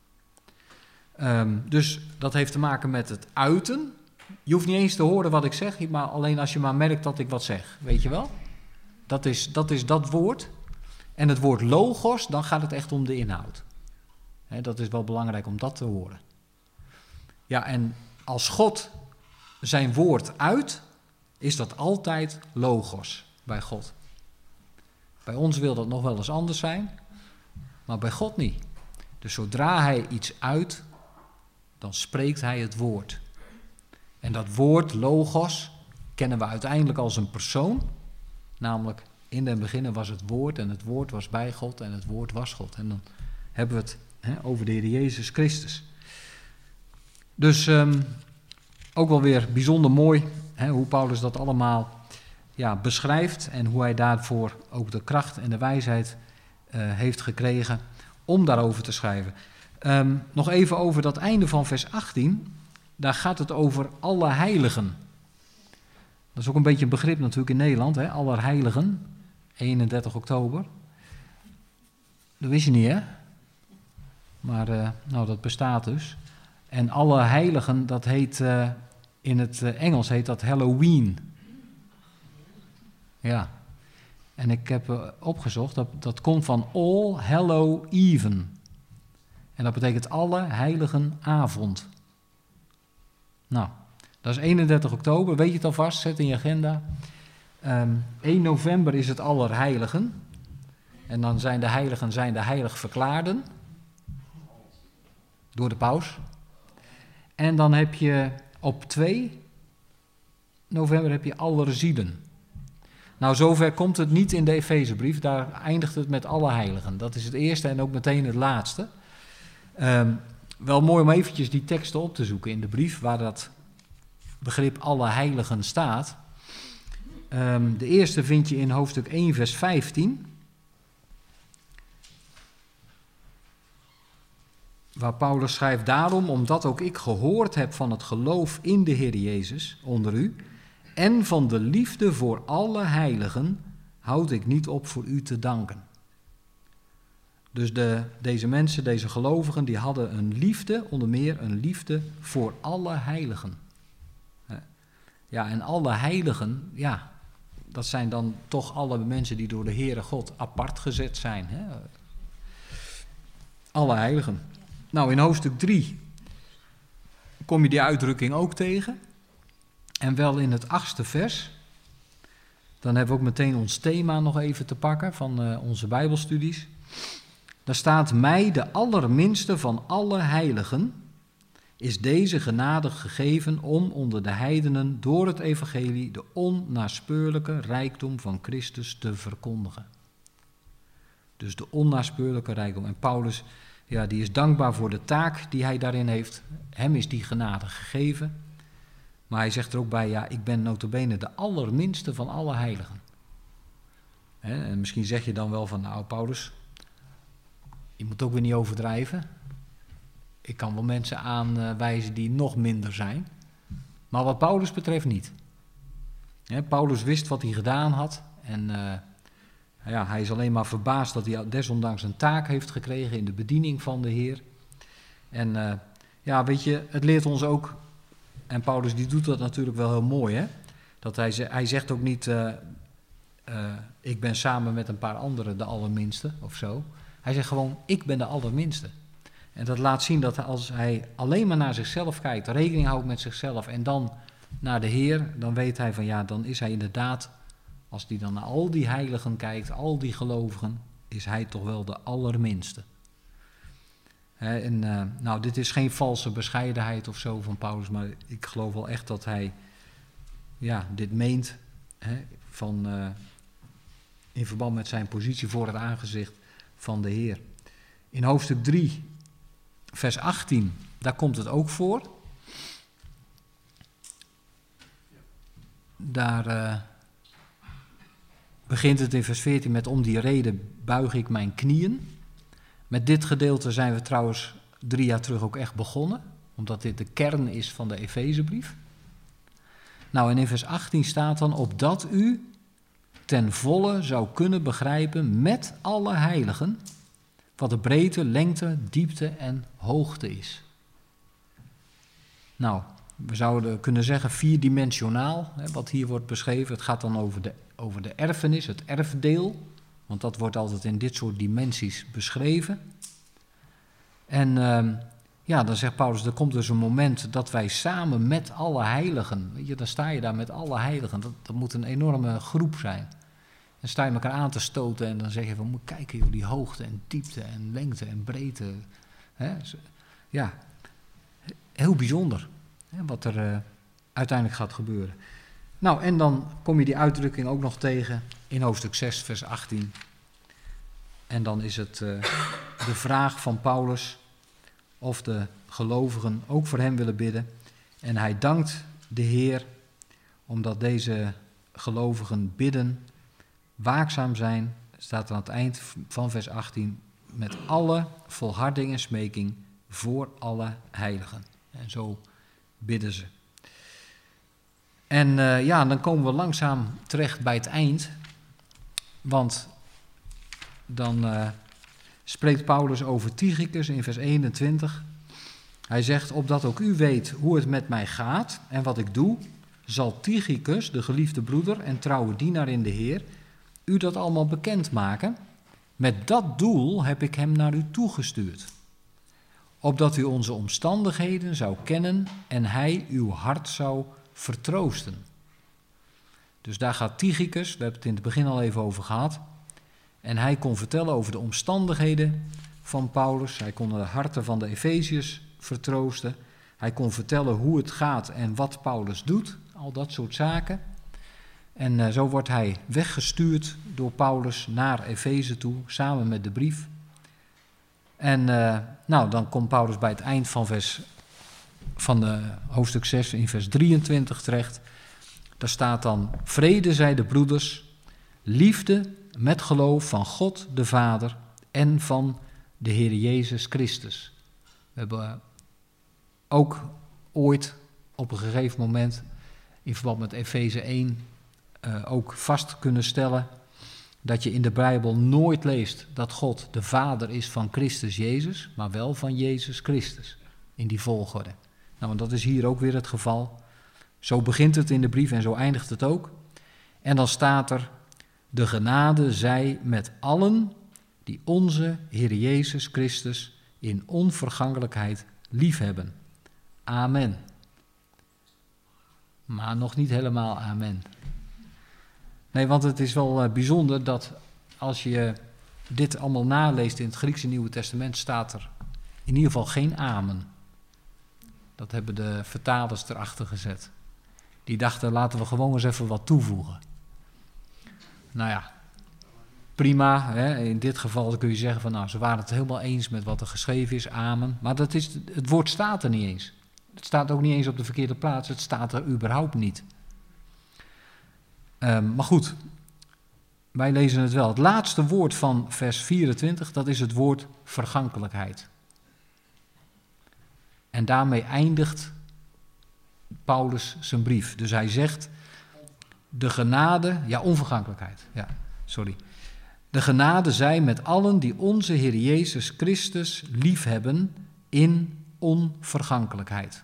Um, dus dat heeft te maken met het uiten. Je hoeft niet eens te horen wat ik zeg, maar alleen als je maar merkt dat ik wat zeg. Weet je wel? Dat is dat, is dat woord. En het woord logos, dan gaat het echt om de inhoud. He, dat is wel belangrijk om dat te horen. Ja, en als God zijn woord uit, is dat altijd logos bij God. Bij ons wil dat nog wel eens anders zijn, maar bij God niet. Dus zodra hij iets uit, dan spreekt hij het woord. En dat woord, logos, kennen we uiteindelijk als een persoon. Namelijk, in den beginnen was het woord en het woord was bij God en het woord was God. En dan hebben we het hè, over de Heer Jezus Christus. Dus um, ook wel weer bijzonder mooi hè, hoe Paulus dat allemaal ja, beschrijft en hoe hij daarvoor ook de kracht en de wijsheid uh, heeft gekregen om daarover te schrijven. Um, nog even over dat einde van vers achttien. Daar gaat het over alle heiligen. Dat is ook een beetje een begrip natuurlijk in Nederland, hè? Allerheiligen, eenendertig oktober. Dat wist je niet, hè? Maar uh, nou, dat bestaat dus. En alle heiligen, dat heet, uh, in het uh, Engels heet dat Halloween. Ja. En ik heb uh, opgezocht, dat, dat komt van All Hallow Even. En dat betekent alle heiligen avond. Nou, dat is eenendertig oktober, weet je het alvast, zet in je agenda. Um, één november is het Allerheiligen. En dan zijn de heiligen zijn de heilig verklaarden. Door de paus. En dan heb je op twee november heb je Allerzielen. Nou, zover komt het niet in de Efezebrief. Daar eindigt het met alle heiligen. Dat is het eerste en ook meteen het laatste. Um, wel mooi om eventjes die teksten op te zoeken in de brief, waar dat begrip alle heiligen staat. Um, de eerste vind je in hoofdstuk één, vers vijftien. Waar Paulus schrijft, daarom, omdat ook ik gehoord heb van het geloof in de Heer Jezus onder u, en van de liefde voor alle heiligen, houd ik niet op voor u te danken. Dus de, deze mensen, deze gelovigen, die hadden een liefde, onder meer een liefde voor alle heiligen. Ja, en alle heiligen, ja, dat zijn dan toch alle mensen die door de Heere God apart gezet zijn. Hè? Alle heiligen. Nou, in hoofdstuk drie kom je die uitdrukking ook tegen. En wel in het achtste vers. Dan hebben we ook meteen ons thema nog even te pakken van uh, onze Bijbelstudies. Daar staat, mij de allerminste van alle heiligen is deze genade gegeven om onder de heidenen door het evangelie de onnaspeurlijke rijkdom van Christus te verkondigen. Dus de onnaspeurlijke rijkdom. En Paulus, ja, die is dankbaar voor de taak die hij daarin heeft. Hem is die genade gegeven. Maar hij zegt er ook bij, ja, ik ben nota bene de allerminste van alle heiligen. He, en misschien zeg je dan wel van, nou Paulus, je moet ook weer niet overdrijven. Ik kan wel mensen aanwijzen die nog minder zijn. Maar wat Paulus betreft niet. He, Paulus wist wat hij gedaan had. En uh, ja, hij is alleen maar verbaasd dat hij desondanks een taak heeft gekregen in de bediening van de Heer. En uh, ja, weet je, het leert ons ook. En Paulus die doet dat natuurlijk wel heel mooi, hè. Dat hij, hij zegt ook niet, uh, uh, ik ben samen met een paar anderen de allerminste of zo. Hij zegt gewoon, ik ben de allerminste. En dat laat zien dat als hij alleen maar naar zichzelf kijkt, rekening houdt met zichzelf en dan naar de Heer, dan weet hij van ja, dan is hij inderdaad, als hij dan naar al die heiligen kijkt, al die gelovigen, is hij toch wel de allerminste. He, en uh, nou, dit is geen valse bescheidenheid of zo van Paulus, maar ik geloof wel echt dat hij ja, dit meent he, van, uh, in verband met zijn positie voor het aangezicht van de Heer. In hoofdstuk drie, vers achttien, daar komt het ook voor. Daar uh, begint het in vers veertien met om die reden buig ik mijn knieën. Met dit gedeelte zijn we trouwens drie jaar terug ook echt begonnen, omdat dit de kern is van de Efezebrief. Nou, en in vers achttien staat dan, opdat u ten volle zou kunnen begrijpen met alle heiligen wat de breedte, lengte, diepte en hoogte is. Nou, we zouden kunnen zeggen vierdimensionaal, hè, wat hier wordt beschreven. Het gaat dan over de, over de erfenis, het erfdeel, want dat wordt altijd in dit soort dimensies beschreven. En uh, ja, dan zegt Paulus, er komt dus een moment dat wij samen met alle heiligen, weet je, dan sta je daar met alle heiligen, dat, dat moet een enorme groep zijn. Dan sta je elkaar aan te stoten en dan zeg je van, moet kijken joh, die hoogte en diepte en lengte en breedte. Hè? Ja, heel bijzonder hè, wat er uh, uiteindelijk gaat gebeuren. Nou, en dan kom je die uitdrukking ook nog tegen in hoofdstuk zes, vers achttien. En dan is het uh, de vraag van Paulus of de gelovigen ook voor hem willen bidden. En hij dankt de Heer omdat deze gelovigen bidden, waakzaam zijn, staat aan het eind van vers achttien, met alle volharding en smeking voor alle heiligen. En zo bidden ze. En uh, ja, dan komen we langzaam terecht bij het eind, want dan uh, spreekt Paulus over Tychicus in vers eenentwintig. Hij zegt, opdat ook u weet hoe het met mij gaat en wat ik doe, zal Tychicus, de geliefde broeder en trouwe dienaar in de Heer, u dat allemaal bekendmaken. Met dat doel heb ik hem naar u toegestuurd. Opdat u onze omstandigheden zou kennen en hij uw hart zou vertroosten. Dus daar gaat Tychicus, we hebben het in het begin al even over gehad. En hij kon vertellen over de omstandigheden van Paulus. Hij kon de harten van de Efeziërs vertroosten. Hij kon vertellen hoe het gaat en wat Paulus doet. Al dat soort zaken. En uh, zo wordt hij weggestuurd door Paulus naar Efeze toe, samen met de brief. En uh, nou, dan komt Paulus bij het eind van, vers, van uh, hoofdstuk zes in vers drieëntwintig terecht. Daar staat dan, vrede zij de broeders, liefde met geloof van God de Vader en van de Heer Jezus Christus. We hebben ook ooit op een gegeven moment in verband met Efeze één uh, ook vast kunnen stellen dat je in de Bijbel nooit leest dat God de Vader is van Christus Jezus, maar wel van Jezus Christus, in die volgorde. Nou, en dat is hier ook weer het geval. Zo begint het in de brief en zo eindigt het ook. En dan staat er, de genade zij met allen die onze Heer Jezus Christus in onvergankelijkheid liefhebben. Amen. Maar nog niet helemaal amen. Nee, want het is wel uh, bijzonder dat als je dit allemaal naleest in het Griekse Nieuwe Testament, staat er in ieder geval geen amen. Dat hebben de vertalers erachter gezet. Die dachten, laten we gewoon eens even wat toevoegen. Nou ja, prima. Hè? In dit geval kun je zeggen van, nou, ze waren het helemaal eens met wat er geschreven is, amen. Maar dat is, het woord staat er niet eens. Het staat ook niet eens op de verkeerde plaats. Het staat er überhaupt niet. Um, maar goed, wij lezen het wel. Het laatste woord van vers vierentwintig, dat is het woord vergankelijkheid. En daarmee eindigt Paulus zijn brief. Dus hij zegt, de genade, ja, onvergankelijkheid, ja, sorry. De genade zij met allen die onze Heer Jezus Christus liefhebben in onvergankelijkheid.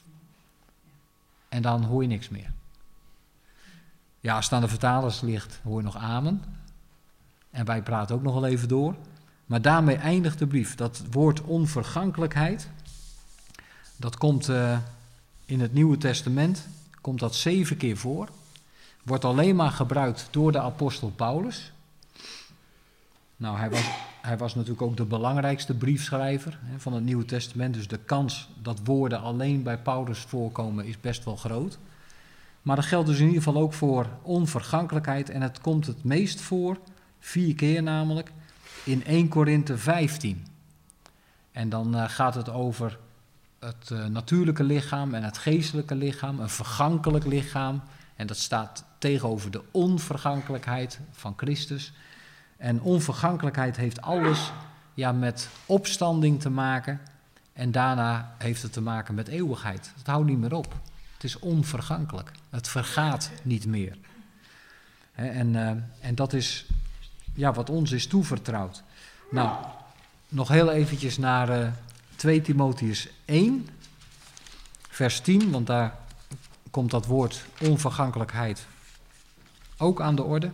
En dan hoor je niks meer. Ja, als het aan de vertalers ligt, hoor je nog amen. En wij praten ook nog wel even door. Maar daarmee eindigt de brief. Dat woord onvergankelijkheid, dat komt uh, in het Nieuwe Testament, komt dat zeven keer voor. Wordt alleen maar gebruikt door de apostel Paulus. Nou, hij was, hij was natuurlijk ook de belangrijkste briefschrijver hè, van het Nieuwe Testament. Dus de kans dat woorden alleen bij Paulus voorkomen is best wel groot. Maar dat geldt dus in ieder geval ook voor onvergankelijkheid. En het komt het meest voor, vier keer namelijk, in eerste Korinthe vijftien. En dan uh, gaat het over het uh, natuurlijke lichaam en het geestelijke lichaam, een vergankelijk lichaam. En dat staat tegenover de onvergankelijkheid van Christus. En onvergankelijkheid heeft alles ja, met opstanding te maken. En daarna heeft het te maken met eeuwigheid. Het houdt niet meer op. Het is onvergankelijk. Het vergaat niet meer. He, en, uh, en dat is ja, wat ons is toevertrouwd. Nou, nog heel eventjes naar uh, twee Timotheüs één, vers tien, want daar komt dat woord onvergankelijkheid ook aan de orde.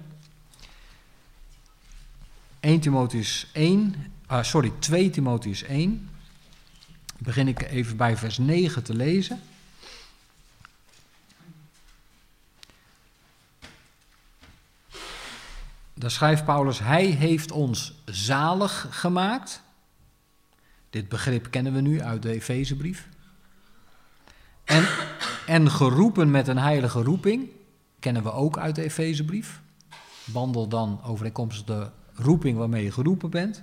eerste Timotheüs één, uh, sorry, twee Timotheüs één, begin ik even bij vers negen te lezen. Daar schrijft Paulus, hij heeft ons zalig gemaakt. Dit begrip kennen we nu uit de Efezebrief. En, en geroepen met een heilige roeping, kennen we ook uit de Efezebrief. Wandel dan overeenkomstig de roeping waarmee je geroepen bent.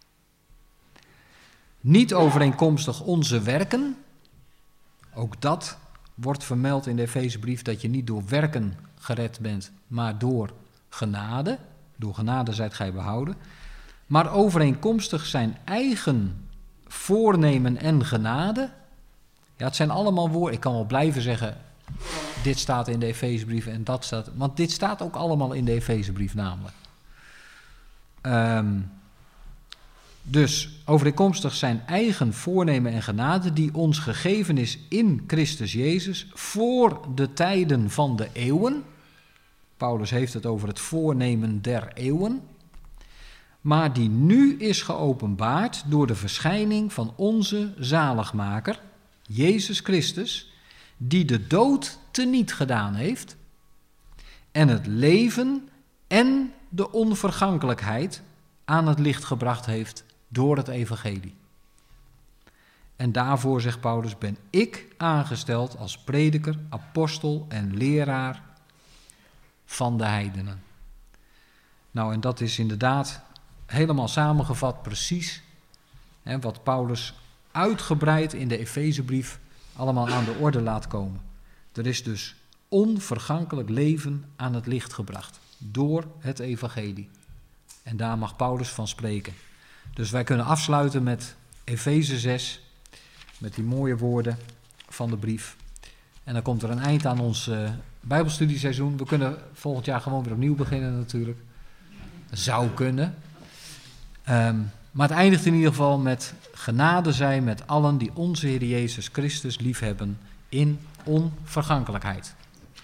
Niet overeenkomstig onze werken. Ook dat wordt vermeld in de Efezebrief, dat je niet door werken gered bent, maar door genade. Door genade zijt gij behouden. Maar overeenkomstig zijn eigen voornemen en genade. Ja, het zijn allemaal woorden. Ik kan wel blijven zeggen, dit staat in de Efezebrief en dat staat. Want dit staat ook allemaal in de Efezebrief namelijk. Um, Dus overeenkomstig zijn eigen voornemen en genade die ons gegeven is in Christus Jezus voor de tijden van de eeuwen. Paulus heeft het over het voornemen der eeuwen. Maar die nu is geopenbaard door de verschijning van onze zaligmaker, Jezus Christus, die de dood teniet gedaan heeft en het leven en de onvergankelijkheid aan het licht gebracht heeft door het evangelie. En daarvoor, zegt Paulus, ben ik aangesteld als prediker, apostel en leraar van de heidenen. Nou, en dat is inderdaad helemaal samengevat precies hè, wat Paulus uitgebreid in de Efezebrief allemaal aan de orde laat komen. Er is dus onvergankelijk leven aan het licht gebracht door het evangelie. En daar mag Paulus van spreken. Dus wij kunnen afsluiten met Efeze zes, met die mooie woorden van de brief. En dan komt er een eind aan ons uh, Bijbelstudieseizoen. We kunnen volgend jaar gewoon weer opnieuw beginnen natuurlijk. Zou kunnen. Um, maar het eindigt in ieder geval met genade zij met allen die onze Heer Jezus Christus liefhebben in onvergankelijkheid.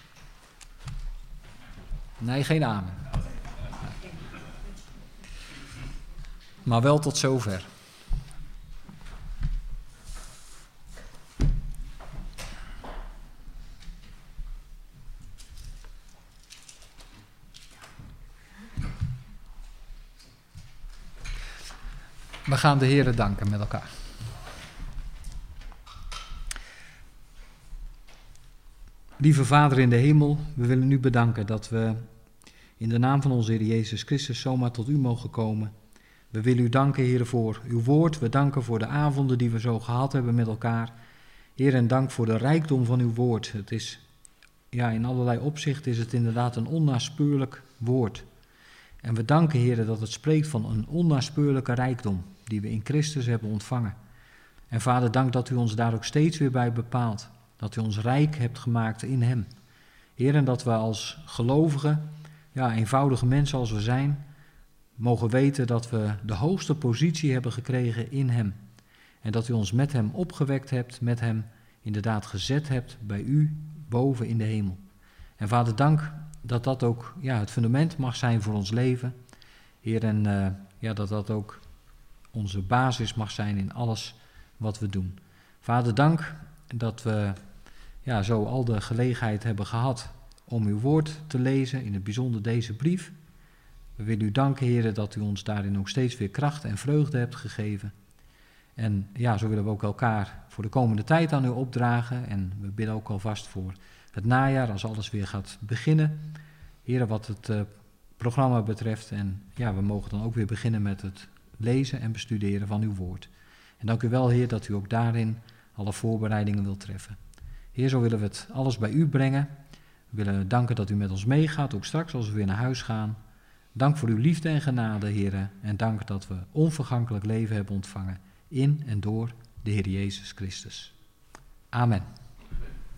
Nee, geen amen. Maar wel tot zover. We gaan de Heere danken met elkaar. Lieve Vader in de hemel, we willen u bedanken dat we in de naam van onze Heer Jezus Christus zomaar tot u mogen komen. We willen u danken, Heer, voor uw woord. We danken voor de avonden die we zo gehad hebben met elkaar. Heer, en dank voor de rijkdom van uw woord. Het is, ja, in allerlei opzichten is het inderdaad een onnaspeurlijk woord. En we danken, Heer, dat het spreekt van een onnaspeurlijke rijkdom die we in Christus hebben ontvangen. En Vader, dank dat u ons daar ook steeds weer bij bepaalt. Dat u ons rijk hebt gemaakt in hem. Heer, en dat we als gelovigen, ja, eenvoudige mensen als we zijn, mogen weten dat we de hoogste positie hebben gekregen in hem. En dat u ons met hem opgewekt hebt, met hem inderdaad gezet hebt bij u boven in de hemel. En Vader, dank dat dat ook ja, het fundament mag zijn voor ons leven. Heer, en uh, ja, dat dat ook onze basis mag zijn in alles wat we doen. Vader, dank dat we ja, zo al de gelegenheid hebben gehad om uw woord te lezen, in het bijzonder deze brief. We willen u danken, Heer, dat u ons daarin ook steeds weer kracht en vreugde hebt gegeven. En ja, zo willen we ook elkaar voor de komende tijd aan u opdragen. En we bidden ook alvast voor het najaar, als alles weer gaat beginnen. Heer, wat het uh, programma betreft. En ja, we mogen dan ook weer beginnen met het lezen en bestuderen van uw woord. En dank u wel, Heer, dat u ook daarin alle voorbereidingen wilt treffen. Heer, zo willen we het alles bij u brengen. We willen danken dat u met ons meegaat, ook straks als we weer naar huis gaan. Dank voor uw liefde en genade, Heer. En dank dat we onvergankelijk leven hebben ontvangen in en door de Heer Jezus Christus. Amen.